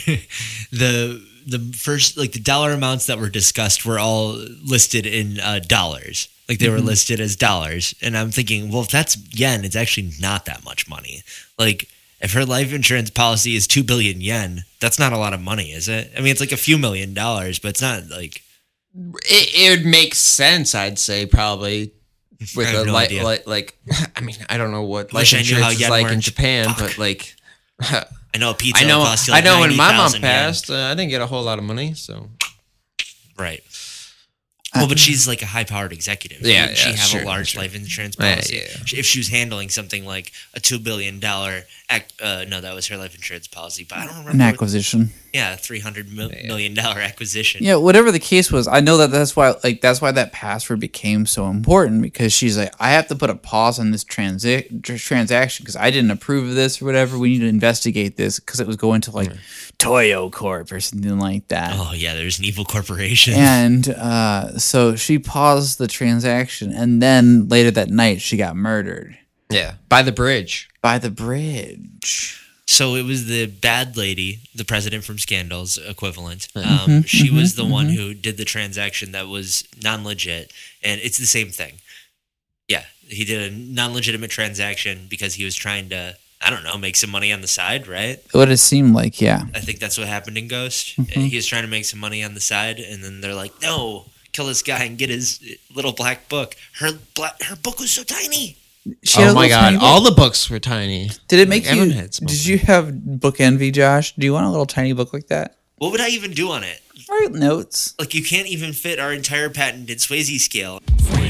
the the first like the dollar amounts that were discussed were all listed in uh, dollars. Like they were listed as dollars. And I'm thinking, well, if that's yen, it's actually not that much money. Like if her life insurance policy is two billion yen, that's not a lot of money, is it? I mean, it's like a few million dollars, but it's not like It, it would make sense, I'd say, probably. With I have a no li- idea. li- like, I mean, I don't know what Wish life I knew how insurance is yen like in worked. Japan, Fuck. but like, I know a pizza I know, costs you I like know when my mom ninety thousand yen. passed, uh, I didn't get a whole lot of money, so Right. Well, but she's like a high-powered executive. Yeah, Would she yeah, have sure, a large sure. life insurance Yeah, policy? yeah. If she was handling something like a two billion dollar, ac- uh, no, that was her life insurance policy. But I don't remember. An what- acquisition. yeah, three hundred mil- million dollar acquisition. Yeah, whatever the case was, I know that that's why like that's why that password became so important because she's like, I have to put a pause on this transi- tr- transaction because I didn't approve of this or whatever. We need to investigate this because it was going to like Toyo Corp or something like that. Oh yeah, there's an evil corporation. And uh, so she paused the transaction, and then later that night she got murdered yeah, by the bridge. by the bridge. So it was the bad lady, the president from Scandals equivalent. Um, Mm-hmm, she was the one who did the transaction that was non-legit, and it's the same thing. Yeah, he did a non-legitimate transaction because he was trying to, I don't know, make some money on the side, right? What it seemed like, yeah. I think that's what happened in Ghost. Mm-hmm. He was trying to make some money on the side, and then they're like, "No, kill this guy and get his little black book." Her black, her book was so tiny. She had a Oh my little god, tiny book. all the books were tiny. Did it make Like, everyone you? had small Did you have book envy, Josh? Do you want a little tiny book like that? What would I even do on it? Write notes. Like, you can't even fit our entire patented Swayze scale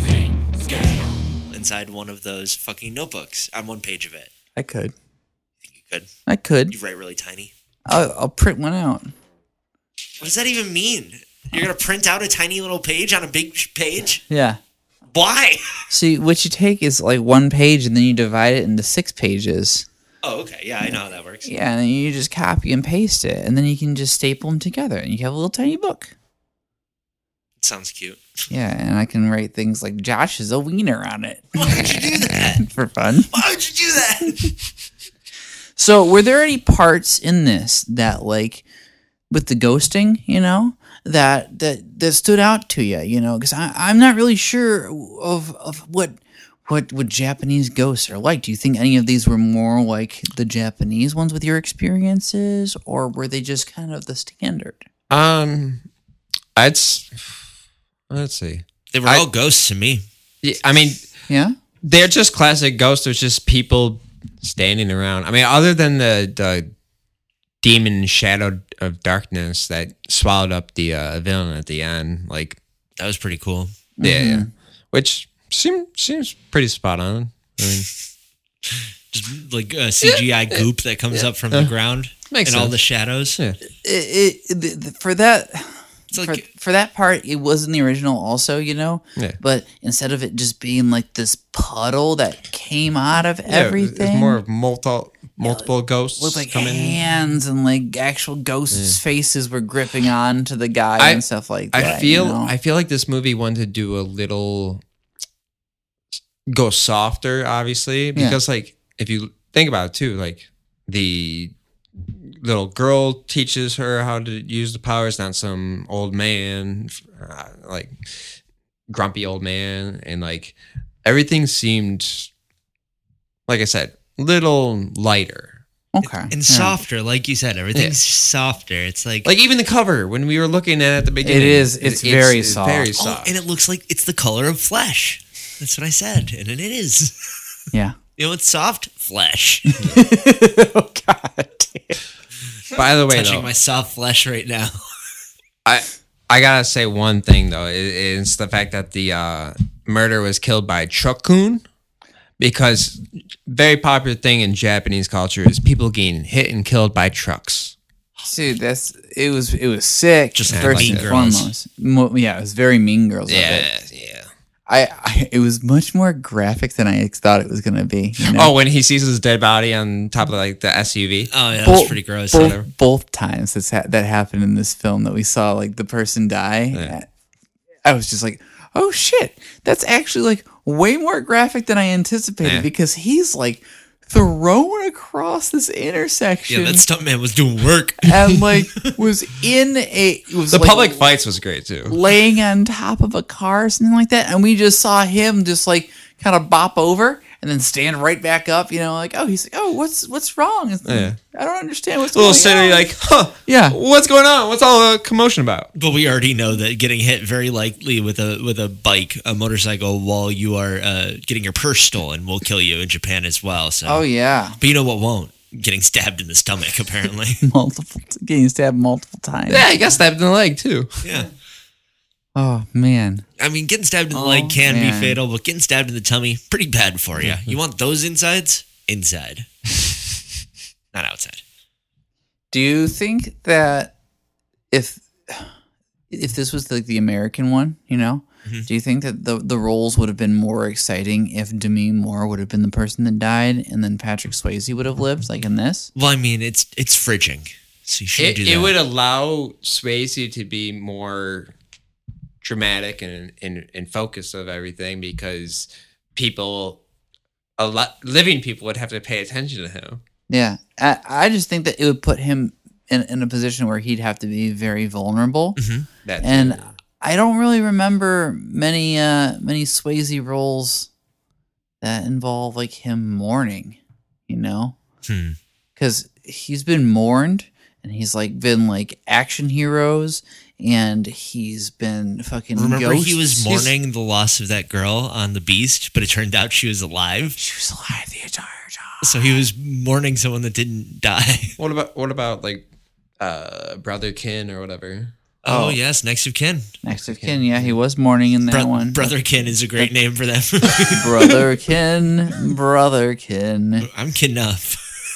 inside one of those fucking notebooks on one page of it. I could. You could. I could. You write really tiny. I'll, I'll print one out. What does that even mean? You're gonna print out a tiny little page on a big sh- page? Yeah. Why? See, what you take is like one page, and then you divide it into six pages. Oh, okay. Yeah, I know how that works. Yeah, and then you just copy and paste it, and then you can just staple them together, and you have a little tiny book. It sounds cute. Yeah, and I can write things like Josh is a wiener on it Why would you do that? for fun. Why would you do that? So, were there any parts in this that, like, with the ghosting, you know, that that that stood out to you, you know? Because I'm not really sure of of what what what Japanese ghosts are like. Do you think any of these were more like the Japanese ones with your experiences, or were they just kind of the standard? Um, I'd s- let's see. They were I- all ghosts to me. Yeah, I mean, Yeah. they're just classic ghosts. There's just people standing around. I mean, other than the the demon shadow of darkness that swallowed up the uh, villain at the end, like That was pretty cool. yeah, yeah, which seems seems pretty spot on. I mean, Just like a C G I goop that comes up from the ground Makes and all sense. the shadows. Yeah. It, it, the- the- for that. It's like for, for that part, it was in the original also, you know? Yeah. But instead of it just being like this puddle that came out of yeah, everything, it's more of multiple multiple ghosts looked like coming. hands and like actual ghosts' faces were gripping on to the guy I- and stuff like that. I feel you know? I feel like this movie wanted to do a little go softer, obviously, because like if you think about it too, like the little girl teaches her how to use the powers, not some old man, uh, like grumpy old man, and like everything seemed, like I said, little lighter. Okay. And Yeah. softer, like you said, everything's softer. It's like, Like even the cover when we were looking at it at the beginning, It is- it's very soft. Very oh, soft. and it looks like it's the color of flesh. That's what I said, and it is. Yeah. You know, it's soft flesh. Oh God damn. By the way, Touching though, my soft flesh right now. I I gotta say one thing though. It, it's the fact that the uh, murder was killed by Truck-kun, because very popular thing in Japanese culture is people getting hit and killed by trucks. Dude, that's it was it was sick. Just Just like first Mean and Girls. foremost. Mo- yeah, it was very Mean Girls. of it. Yeah, yeah. I, I it was much more graphic than I thought it was gonna be. You know? Oh, when he sees his dead body on top of like the S U V. Oh, yeah, that Both- was pretty gross. Both, Yeah. both times that's ha- that happened in this film that we saw, like the person die. Yeah. I was just like, oh shit, that's actually like way more graphic than I anticipated Yeah. because he's like thrown across this intersection Yeah, that stuntman was doing work. and like was in a was The like, public fights was great too. laying on top of a car or something like that, and we just saw him just like kind of bop over and then stand right back up, you know, like, oh, he's like, oh, what's what's wrong? It's like, Yeah. I don't understand what's A little going city on. like, huh? Yeah. What's going on? What's all the commotion about? But we already know that getting hit very likely with a with a bike, a motorcycle, while you are uh, getting your purse stolen will kill you in Japan as well. So, Oh yeah, but you know what won't? Getting stabbed in the stomach, apparently. multiple getting stabbed multiple times. Yeah, he got stabbed in the leg too. Yeah. Oh man, I mean, getting stabbed in the Oh, leg can man. be fatal, but getting stabbed in the tummy, pretty bad for you. You want those insides? Inside. Not outside. do you think that if if this was like the American one, you know, Mm-hmm. do you think that the the roles would have been more exciting if Demi Moore would have been the person that died and then Patrick Swayze would have lived, like in this? Well, I mean, it's it's fridging, so you shouldn't It, do that. it would allow Swayze to be more dramatic and in in focus of everything, because people, a lot living people would have to pay attention to him. Yeah, I, I just think that it would put him in, in a position where he'd have to be very vulnerable, That and I don't really remember many uh, many Swayze roles that involve like him mourning, you know, Hmm. because he's been mourned and he's like been like action heroes and he's been fucking. Remember, he was ghosts. mourning the loss of that girl on the Beast, but it turned out she was alive. She was alive the entire time. So he was mourning someone that didn't die. What about what about like uh Brother Kin or whatever? Oh, Oh. yes, next of kin. Next of kin, yeah, he was mourning in that Bro- one. Brother kin is a great name for that. brother kin, brother kin. I'm kin enough.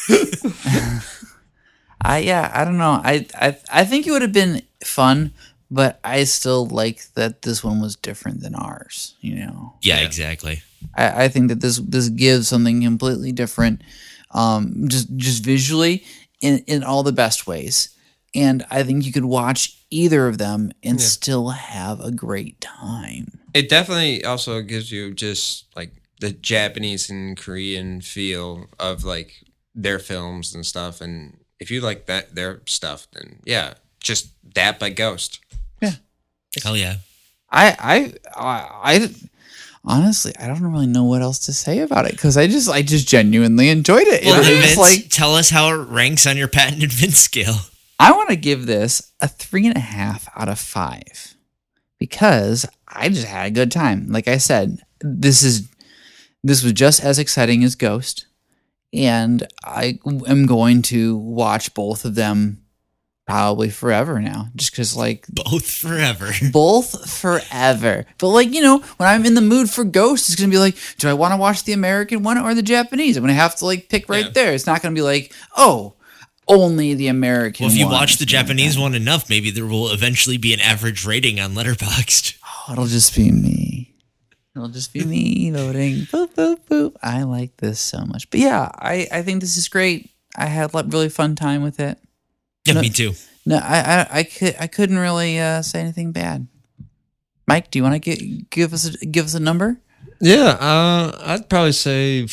I yeah, I don't know. I I I think it would have been fun, but I still like that this one was different than ours. You know, Yeah, exactly. I, I think that this this gives something completely different, um, just just visually in in all the best ways. And I think you could watch either of them and still have a great time. It definitely also gives you just like the Japanese and Korean feel of like their films and stuff. And if you like that their stuff, then yeah, just that by Ghost. Hell yeah. I I I, I honestly I don't really know what else to say about it because I just I just genuinely enjoyed it. Well, it was Vince, like tell us how it ranks on your patented Vince scale. I want to give this a three and a half out of five because I just had a good time. Like I said, this is this was just as exciting as Ghost, and I am going to watch both of them probably forever now, just because like Both forever. both forever. But like you know, when I'm in the mood for Ghost, it's gonna be like, do I want to watch the American one or the Japanese? I'm gonna have to like pick right Yeah. there. It's not gonna be like, oh. Only the American. Well, if you one. watch the Japanese one enough, maybe there will eventually be an average rating on Letterboxd. Oh, it'll just be me. It'll just be me voting. Boop, boop, boop. I like this so much. But yeah, I, I think this is great. I had a really fun time with it. Yeah, No- me too. No, I I, I, could, I couldn't really uh, say anything bad. Mike, do you want to give give us a, give us a number? Yeah, uh, I'd probably say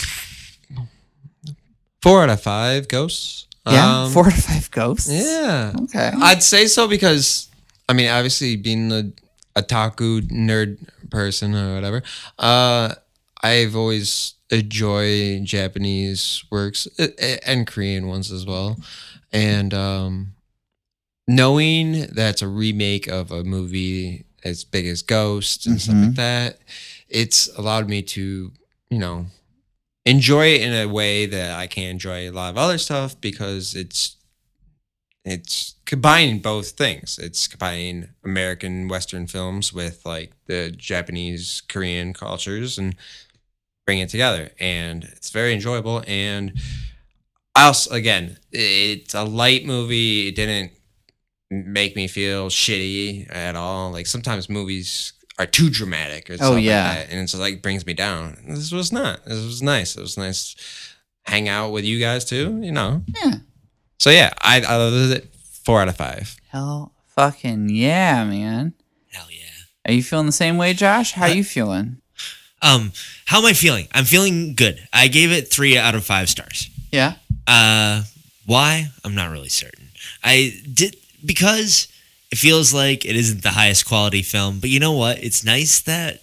four out of five ghosts. Yeah, Um, four to five ghosts. Yeah. Okay. I'd say so because, I mean, obviously being a otaku nerd person or whatever, uh, I've always enjoyed Japanese works uh, and Korean ones as well. And um, knowing that's a remake of a movie as big as Ghost and stuff Mhm. like that, it's allowed me to, you know, enjoy it in a way that I can't enjoy a lot of other stuff because it's it's combining both things. It's combining American Western films with like the Japanese Korean cultures and bring it together, and it's very enjoyable. And I also, again, it's a light movie. It didn't make me feel shitty at all. Like sometimes movies are too dramatic or Oh, something yeah. like that, and it's like brings me down. This was not. This was nice. It was nice hang out with you guys too, you know. Yeah. So yeah, I I loved it. Four out of five. Hell fucking yeah, man. Hell yeah. Are you feeling the same way, Josh? How Uh, you feeling? Um, how am I feeling? I'm feeling good. I gave it three out of five stars. Yeah. Uh, why? I'm not really certain. I did because it feels like it isn't the highest quality film, but you know what? It's nice that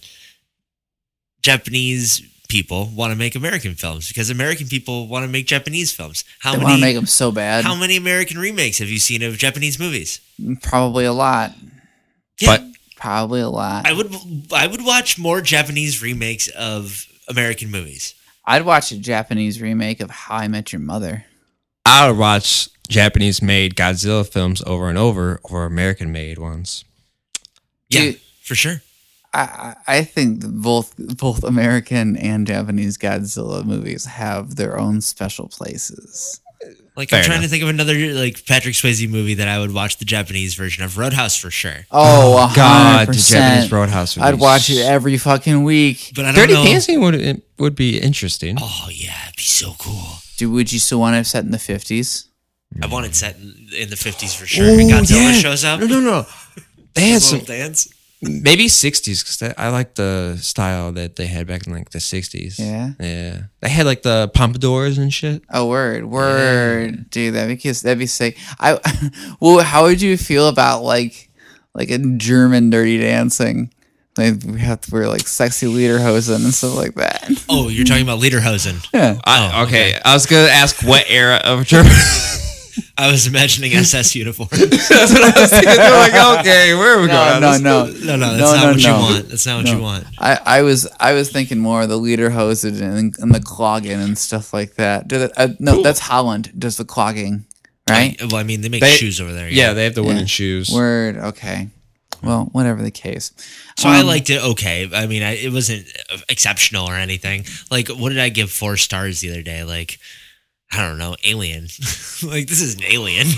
Japanese people want to make American films because American people want to make Japanese films. How They many? want to make them so bad. how many American remakes have you seen of Japanese movies? Probably a lot. Yeah, But Probably a lot. I would. I would watch more Japanese remakes of American movies. I'd watch a Japanese remake of How I Met Your Mother. I would watch Japanese made Godzilla films over and over over American made ones. Yeah, Dude. for sure. I, I I think that both both American and Japanese Godzilla movies have their own special places. Like Fair I'm trying enough. to think of another like Patrick Swayze movie that I would watch the Japanese version of. Roadhouse for sure. Oh, a God, hundred the Japanese percent. Roadhouse. Would I'd be watch it s- every fucking week. But I don't Dirty know. Dancing would it would be interesting. Oh yeah, it'd be so cool. Do would you still want to have set in the fifties? I want it set in, in the fifties for sure. And Godzilla shows up. No, no, no. They had Little some dance. maybe sixties because I like the style that they had back in like the sixties. Yeah? yeah. They had like the pompadours and shit. Oh, word, word, dude. That'd be that'd be sick. I, well, how would you feel about like like a German Dirty Dancing? Like we have to wear like sexy lederhosen and stuff like that. Oh, you're talking about Lederhosen. Yeah. I, Oh, okay. I was gonna ask what era of German. I was imagining S S uniform. That's what I was thinking. They're like, okay, where are we No, going? no, This- no, No, no, that's No, not no, what you no. want. That's not what you want. I, I was I was thinking more of the lederhosen and, and the clogging and stuff like that. Do that uh, no, that's Holland does the clogging, right? Well, I mean, they make They- shoes over there. Yeah, they have the wooden Yeah. shoes. Word. Okay. Well, whatever the case. So I Um, liked it okay. I mean, I, it wasn't exceptional or anything. Like, what did I give four stars the other day? Like, I don't know, Alien. Like, this is an Alien.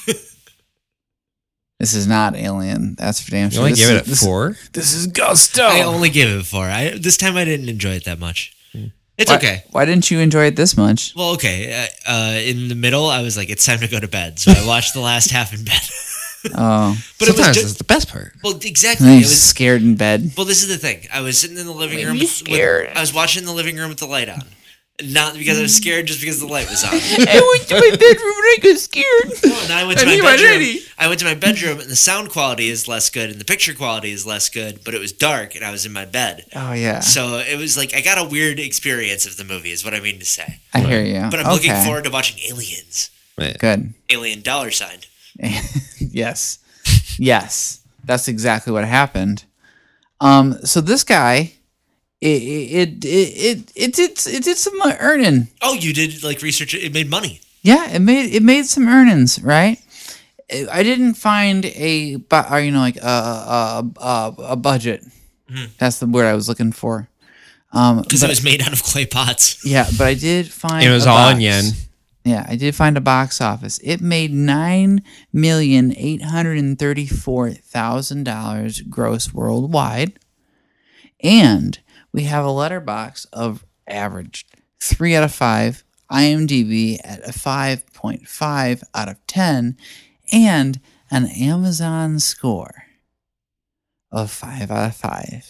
This is not Alien. That's for damn You sure. only This give is- it a this- four. This is Gusto. I only gave it four. I this time I didn't enjoy it that much. It's why, okay. Why didn't you enjoy it this much? Well, okay. Uh, uh, in the middle, I was like, it's time to go to bed. So I watched the last half in bed. Oh, But it was Sometimes ju- it's the best part. well, exactly. I'm It was scared in bed. well. This is the thing. I was sitting in the living Made room. me with- scared. I was watching the living room with the light on, not because I was scared, just because the light was on. I went to my bedroom and I got scared. No, and I went to I my need my bedroom. lady. I went to my bedroom, and the sound quality is less good, and the picture quality is less good. But it was dark, and I was in my bed, Oh yeah, so it was like I got a weird experience of the movie. Is what I mean to say. I hear you. But I'm okay. looking forward to watching Aliens. Good. Alien dollar sign. Yes, yes, that's exactly what happened. Um, so this guy, it it it it it did it did some earning. Oh, you did like research? It made money. Yeah, it made it made some earnings, right? I didn't find a, bu- or, you know, like a a, a, a budget. That's the word I was looking for. Um, Because but- it was made out of clay pots. yeah, but I did find It was a all in box. yen. Yeah, I did find a box office. It made nine million eight hundred and thirty-four thousand dollars gross worldwide, and we have a letterbox of average three out of five, IMDb at a five point five out of ten, and an Amazon score of five out of five.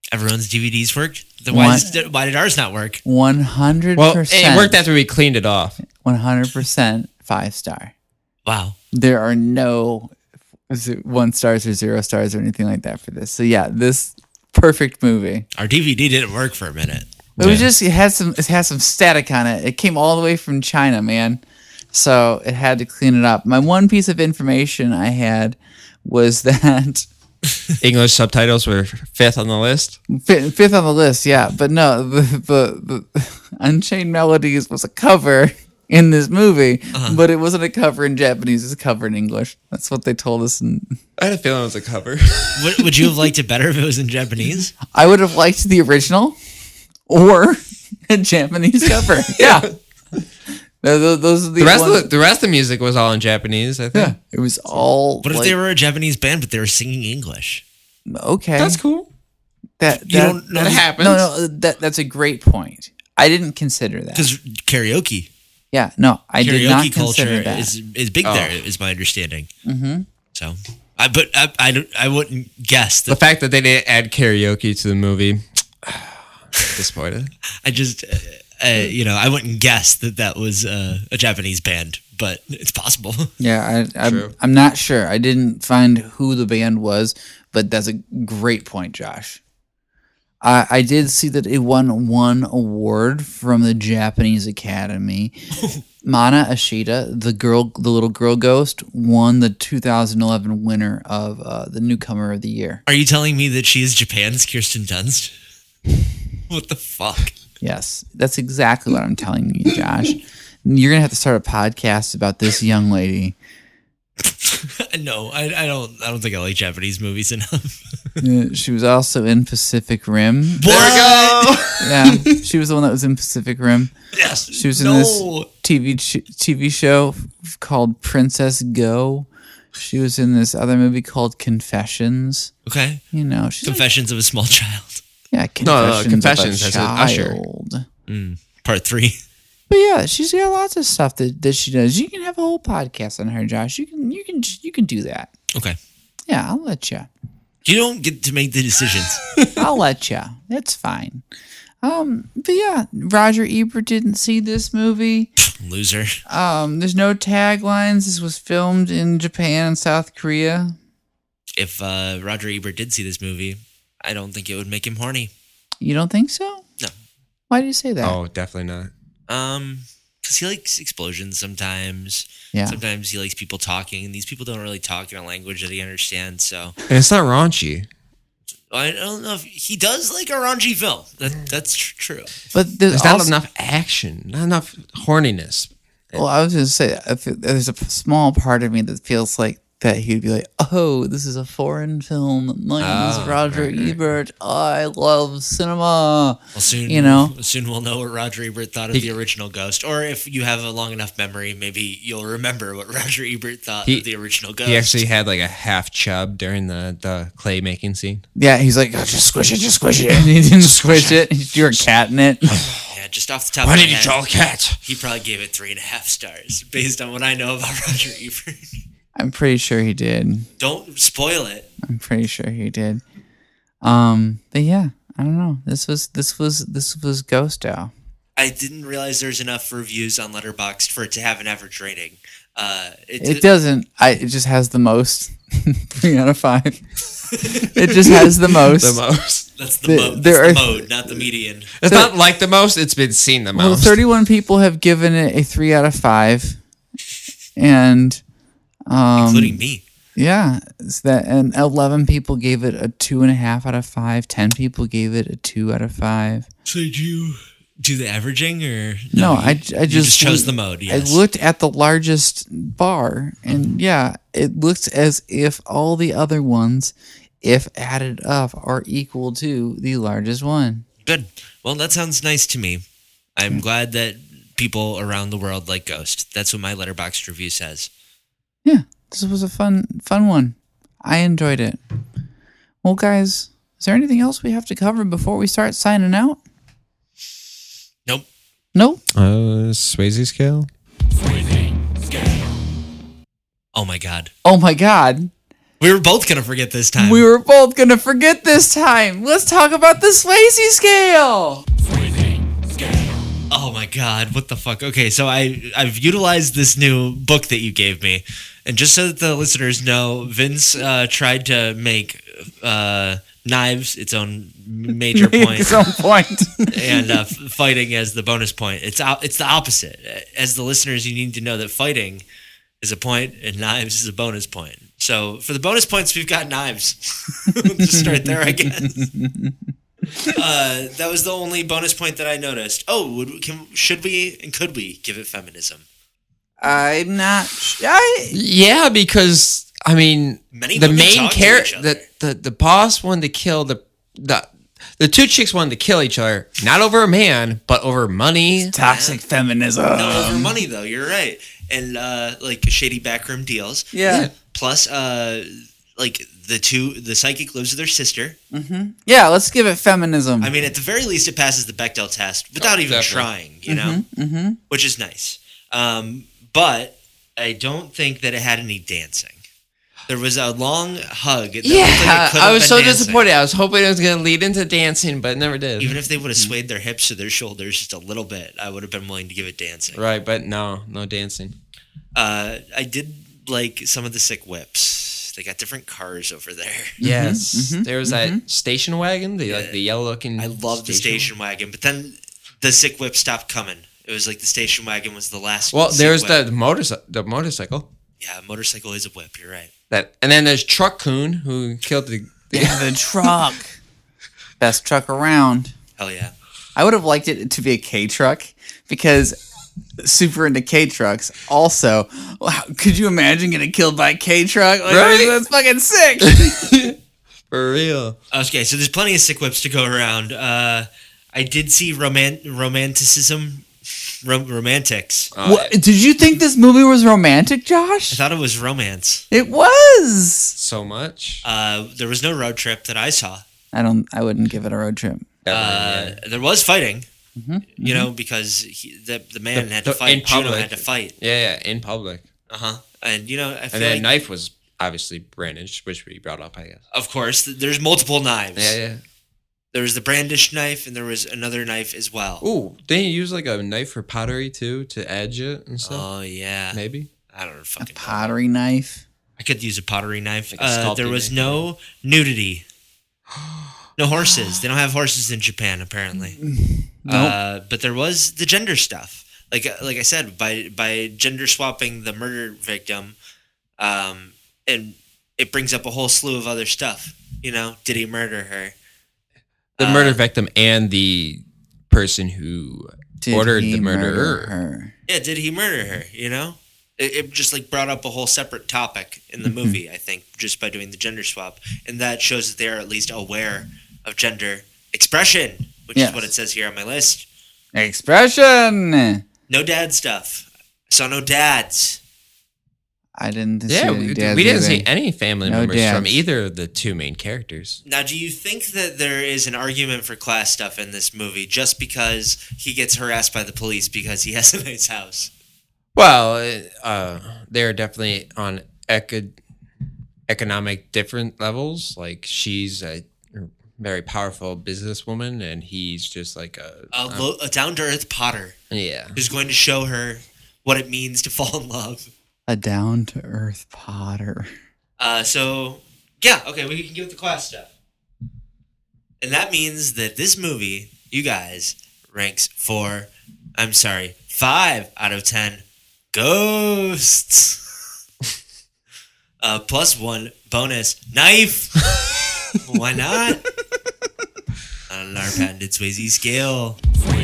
Everyone's D V Ds worked. Then why, One- is, why did ours not work? one hundred Well, percent. it worked after we cleaned it off. one hundred percent five star. Wow. There are no z- one stars or zero stars or anything like that for this. So yeah, this perfect movie. Our D V D didn't work for a minute. It was just it had some it had some static on it. It came all the way from China, man. So it had to clean it up. My one piece of information I had was that English subtitles were fifth on the list. fi- fifth on the list, yeah. But no, the, the, the Unchained Melodies was a cover in this movie, but it wasn't a cover in Japanese. It's a cover in English. That's what they told us. And I had a feeling it was a cover. Would, would you have liked it better if it was in Japanese? I would have liked the original or a Japanese cover. Yeah. Those, those are the, The rest ones- of the, the rest of the music was all in Japanese, I think. yeah, it was all. What if like, they were a Japanese band but they were singing English? okay? That's cool. That, You that, don't know That happens. No, no, that that's a great point. I didn't consider that. Because karaoke, Yeah, no, I did not karaoke consider culture that. is is big Oh. there, is my understanding. Mm-hmm. So, I but I I, don't, I wouldn't guess The that. fact that they didn't add karaoke to the movie, disappointed. I just uh, uh, you know I wouldn't guess that that was uh, a Japanese band, but it's possible. Yeah, I, I'm, True. I'm not sure. I didn't find who the band was, but that's a great point, Josh. I, I did see that it won one award from the Japanese Academy. Mana Ashita, the girl, the little girl ghost, won the two thousand eleven winner of uh, the newcomer of the year. Are you telling me that she is Japan's Kirsten Dunst? What the fuck? Yes, that's exactly what I'm telling you, Josh. You're gonna have to start a podcast about this young lady. No, I, I don't. I don't think I like Japanese movies enough. Uh, She was also in Pacific Rim. What? Yeah, she was the one that was in Pacific Rim. Yes. She was in no. this T V ch- T V show f- called Princess Go. She was in this other movie called Confessions. Okay. You know, she's like, Confessions of a Small Child. yeah, No, no, Confessions, Confessions of has a an usher. Child. Part three. But yeah, she's got lots of stuff that, that she does. You can have a whole podcast on her, Josh. You can you can you can do that. Okay. Yeah, I'll let you. You don't get to make the decisions. I'll let you. That's fine. Um, but yeah, Roger Ebert didn't see this movie. Loser. Um, there's no taglines. This was filmed in Japan and South Korea. If uh, Roger Ebert did see this movie, I don't think it would make him horny. You don't think so? No. Why do you say that? Oh, definitely not. Um, because he likes explosions sometimes. Yeah. Sometimes he likes people talking, and these people don't really talk in a language that he understands. So And it's not raunchy. I don't know if he does like a raunchy film. That that's tr- true. But there's, There's not also, enough action, not enough horniness. Well, I was going to say, if it, there's a small part of me that feels like that he'd be like, oh, this is a foreign film. My name is Oh, Roger right, right. Ebert. I love cinema. Well, soon You know? soon we'll know what Roger Ebert thought of He- the original Ghost, or if you have a long enough memory, maybe you'll remember what Roger Ebert thought He- of the original Ghost. He actually had like a half chub during the, the clay making scene. Yeah, he's like, oh, just squish it, just squish it. And he didn't squish it. He threw a cat in it. yeah, just off the top. Why of my did you head, draw a cat? He probably gave it three and a half stars based on what I know about Roger Ebert. I'm pretty sure he did. Don't spoil it. I'm pretty sure he did. Um, but yeah, I don't know. This was this was this was Ghosto. I didn't realize there's enough reviews on Letterboxd for it to have an average rating. Uh, it, It doesn't. I. It just has the most. Three out of five. It just has the most. The most. That's the, the- mode. there That's the are- mode, not the median. It's not like the most, it's been seen the Well, most. thirty-one people have given it a three out of five, and um, Including me. yeah, it's that, and eleven people gave it a two and a half out of five. Ten people gave it a two out of five. So did you do the averaging, or No, you- I, I you just, just chose loo- the mode? Yes. I looked at the largest bar, and yeah, it looks as if all the other ones, if added up, are equal to the largest one. Good. Well, that sounds nice to me. I'm glad that people around the world like Ghost. That's what my Letterboxd review says. Yeah, this was a fun, fun one. I enjoyed it. Well, guys, is there anything else we have to cover before we start signing out? Nope. Nope. Uh, Swayze scale? Oh my god. Oh my God. We were both gonna forget this time. We were both gonna forget this time. Let's talk about the Swayze scale. Oh my god, what the fuck? Okay, so I I've utilized this new book that you gave me, and just so that the listeners know, Vince uh, tried to make uh, knives its own major point, Its own point. and uh, f- fighting as the bonus point. It's op- it's the opposite. As the listeners, you need to know that fighting is a point and knives is a bonus point. So for the bonus points, we've got knives. We'll just start there, I guess. Uh, that was the only bonus point that I noticed. Oh, would, can, should we and could we give it feminism? I'm not. Sh- I Yeah, because I mean, Many the women main talk to character, each other. the, the the boss wanted to kill the the the two chicks wanted to kill each other, not over a man, but over money. toxic feminism. No, over money though. You're right, and uh, like shady backroom deals. Yeah. Plus, uh, like the two, the psychic lives with her sister. Yeah. Let's give it feminism. I mean, at the very least, it passes the Bechdel test without Oh, even definitely. trying. You know, mm-hmm. which is nice. Um, but I don't think that it had any dancing. There was a long hug. That looked like it Yeah, could I have was been so dancing. disappointed. I was hoping it was going to lead into dancing, but it never did. Even if they would have swayed their hips to their shoulders just a little bit, I would have been willing to give it dancing. Right, but no, no dancing. Uh, I did like some of the sick whips. They got different cars over there. Yes, there was that station wagon, the like the yellow looking. I love the station wagon, but then the sick whip stopped coming. It was like the station wagon was the last. Well, sick there's whip. the motorcycle. The motorcycle Yeah, motorcycle is a whip. You're right. that, and then there's Truck Coon who killed the. Yeah, the truck. Best truck around. Hell yeah. I would have liked it to be a K truck because super into K trucks. Also, wow, could you imagine getting killed by a K truck? Like, Right? That's fucking sick. For real. Okay, so there's plenty of sick whips to go around. Uh, I did see roman- romanticism, rom- romantics. Uh, What, did you think this movie was romantic, I Josh? thought it was romance. It was. So much. Uh, there was no road trip that I saw. I don't. I wouldn't give it a road trip. Uh, there was fighting, you know, because he, the the man The- had to the- fight. in Juno public. had to fight. yeah, yeah, in public. Uh huh. And you know, I feel And then like, knife was obviously brandished, which we brought up, I guess. of course, th- there's multiple knives. Yeah, yeah. There was the brandished knife, and there was another knife as well. Ooh, didn't you use like a knife for pottery too to edge it and stuff? Oh yeah. Maybe. I don't fucking know. Pottery knife. I could use a pottery knife. Like a uh, sculpting there was knife. no nudity. No horses. They don't have horses in Japan, apparently. Uh, but there was the gender stuff. Like like I said, by by gender swapping the murder victim, um, and it brings up a whole slew of other stuff. You know, did he murder her? The Uh, murder victim and the person who Did ordered he the murder murderer. her? Yeah, did he murder her? You know, it, it just like brought up a whole separate topic in the movie. I think just by doing the gender swap, and that shows that they are at least aware of gender expression, which Yes. is what it says here on my list. Expression. No dad stuff. I saw no dads. I didn't. see Yeah, any we, dads we didn't either. see any family No members dads. from either of the two main characters. Now, do you think that there is an argument for class stuff in this movie just because he gets harassed by the police because he has a nice house? Well, uh, they're definitely on eco- economic different levels. Like she's a very powerful businesswoman, and he's just like a, A, lo- a down to earth Potter yeah. who's going to show her what it means to fall in love. A down to earth Potter. Uh, so, yeah, okay, we can give it the class stuff. And that means that this movie, you guys, ranks for, I'm sorry, five out of ten ghosts. uh, plus one bonus knife. Why not? On our patented Swayze scale.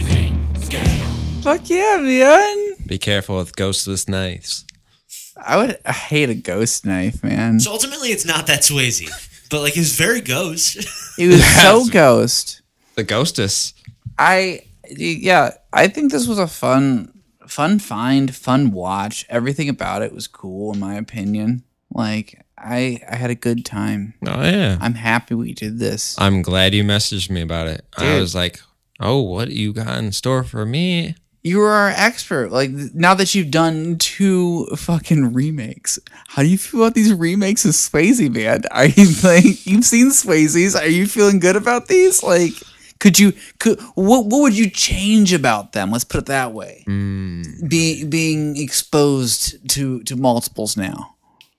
Fuck yeah, man. Be careful with ghostless knives. I would I hate a ghost knife, man. So ultimately, it's not that Swayze, but like it was very ghost. It was so ghost. The ghostess. I yeah, I think this was a fun fun find, fun watch. Everything about it was cool in my opinion. Like I I had a good time. Oh yeah. I'm happy we did this. I'm glad you messaged me about it. I Dude. was like, "Oh, what you got in store for me?" you are our expert. Like, now that you've done two fucking remakes, how do you feel about these remakes of Swayze, man? Are you like, you've seen Swayze's? Are you feeling good about these? Like, could you, could, what, what would you change about them? Let's put it that way. Mm. Be, being exposed to, to multiples now.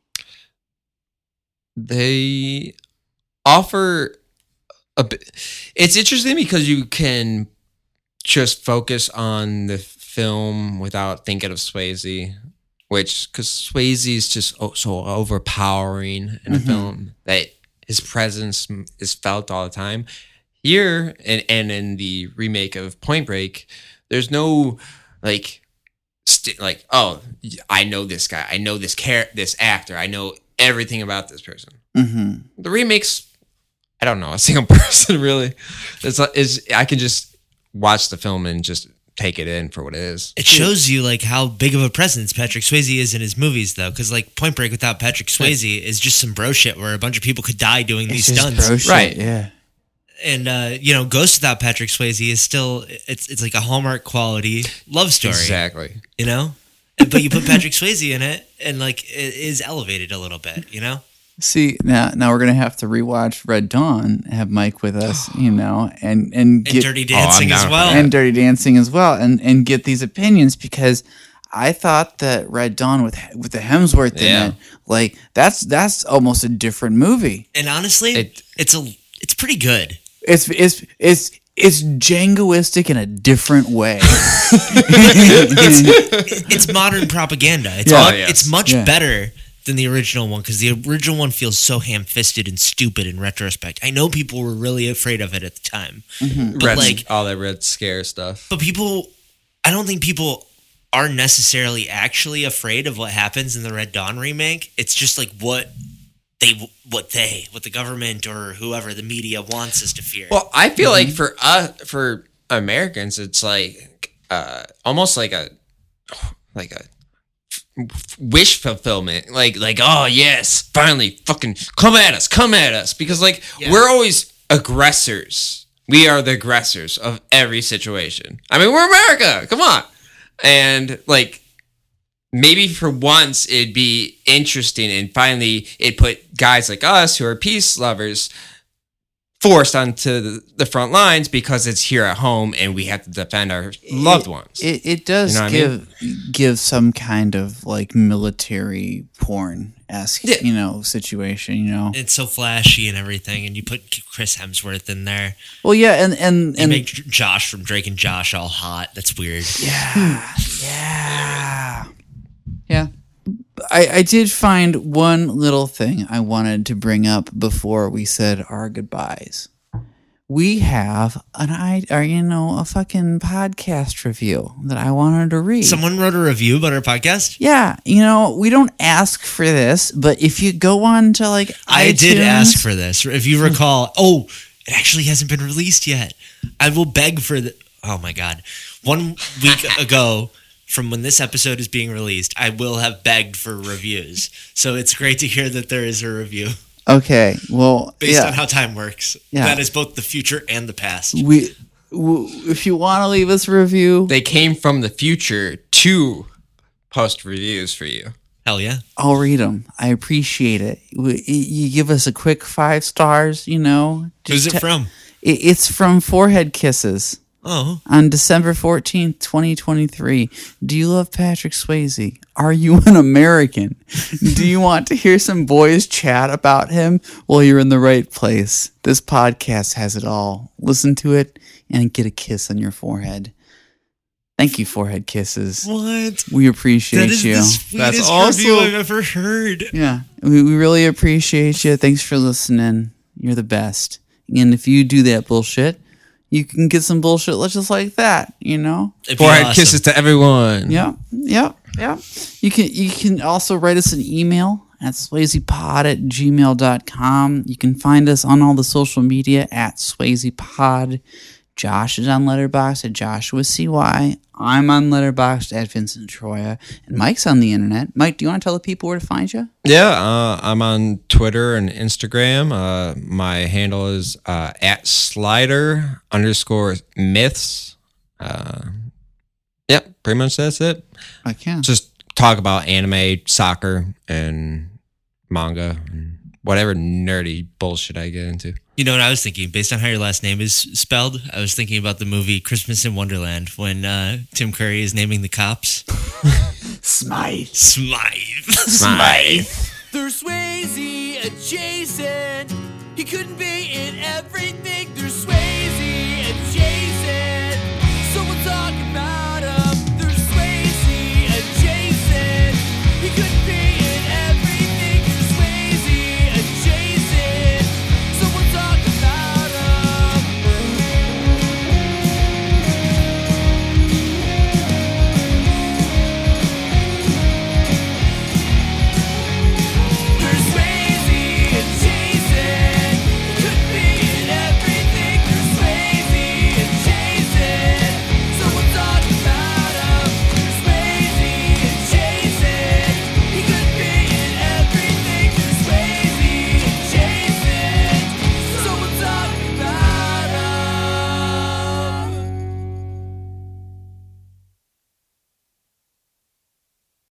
They offer a bit. It's interesting because you can just focus on the film without thinking of Swayze, which because Swayze is just oh, so overpowering in a Mhm. film that his presence is felt all the time. Here and and in the remake of Point Break, there's no like st- like oh I know this guy, I know this char- this actor, I know everything about this person. Mm-hmm. The remakes, I don't know a single person really. It's is I can just watch the film and just take it in for what it is. It shows you like how big of a presence Patrick Swayze is in his movies, though, because like Point Break without Patrick Swayze is just some bro shit where a bunch of people could die doing these It's just stunts. bro shit, Right. Yeah. And uh, you know, Ghost without Patrick Swayze is still it's it's like a Hallmark quality love story. Exactly. You know, but you put Patrick Swayze in it, and like it is elevated a little bit. You know. See, now now we're gonna have to rewatch Red Dawn, have Mike with us, you know, and and And get Dirty Dancing down as for well. and Dirty Dancing as well, and and get these opinions, because I thought that Red Dawn with with the Hemsworth Yeah. in it, like that's that's almost a different movie. And honestly, It- it's a it's pretty good. It's it's it's it's Djangoistic in a different way. It's modern propaganda. It's Yeah. mu- Oh, yes. it's much Yeah. better than the original one, because the original one feels so ham-fisted and stupid in retrospect. I know people were really afraid of it at the time, but Red, like, all that Red Scare stuff. but people, I don't think people are necessarily actually afraid of what happens in the Red Dawn remake. It's just like what they, what they, what the government or whoever the media wants us to fear. Well, I feel like for us, for Americans, it's like uh, almost like a like a f- wish fulfillment. Like like oh yes, finally, fucking come at us, come at us, because like Yeah. we're always aggressors. We are the aggressors of every situation. I mean, we're America. Come on, and like. Maybe for once it'd be interesting, and finally it put guys like us who are peace lovers forced onto the, the front lines because it's here at home and we have to defend our loved ones. It it does You know what I give give some kind of like military porn esque, Yeah. you know, situation, you know. It's so flashy and everything, and you put Chris Hemsworth in there. Well, yeah, and and You and make J- Josh from Drake and Josh all hot. That's weird. yeah, yeah, yeah. I I did find one little thing I wanted to bring up before we said our goodbyes. We have an I or you know a fucking podcast review that I wanted to read. Someone wrote a review about our podcast. Yeah, you know, we don't ask for this, but if you go on to like I did iTunes- ask for this. If you recall, oh, it actually hasn't been released yet. I will beg for the. Oh my god, one week ago from when this episode is being released, I will have begged for reviews. So it's great to hear that there is a review Okay, well, based yeah, on how time works. Yeah. That is both the future and the past. we, w if you want to leave us a review, They came from the future to post reviews for you. Hell yeah. I'll read them. I appreciate it. We, you give us a quick five stars, you know. Who's Just it te- from? It, it's from Forehead Kisses. Oh, On December fourteenth, twenty twenty-three. Do you love Patrick Swayze? Are you an American? Do you want to hear some boys chat about him? Well, you're in the right place. This podcast has it all. Listen to it and get a kiss on your forehead. Thank you, Forehead Kisses. what? We appreciate That is you. the sweetest That's awesome. review I've ever heard. Yeah, we, we really appreciate you. Thanks for listening. You're the best. And if you do that bullshit, you can get some bullshit just like that, you know? It'd be Forehead awesome. kisses to everyone. Yeah, yeah, yeah. You can you can also write us an email at swayzepod at gmail dot com. You can find us on all the social media at swayzepod. Josh is on Letterboxd at Joshua C Y. I'm on Letterboxd at Vincent Troya. And Mike's on the internet. Mike, do you want to tell the people where to find you? Yeah, uh, I'm on Twitter and Instagram. Uh, my handle is uh, at slider underscore myths. Uh, Yep, pretty much that's it. I can. Just talk about anime, soccer, and manga, and whatever nerdy bullshit I get into. You know what I was thinking? Based on how your last name is spelled, I was thinking about the movie Christmas in Wonderland when uh, Tim Curry is naming the cops. Smythe. Smythe. Smythe. They're Swayze adjacent. He couldn't be in everything. They're Swayze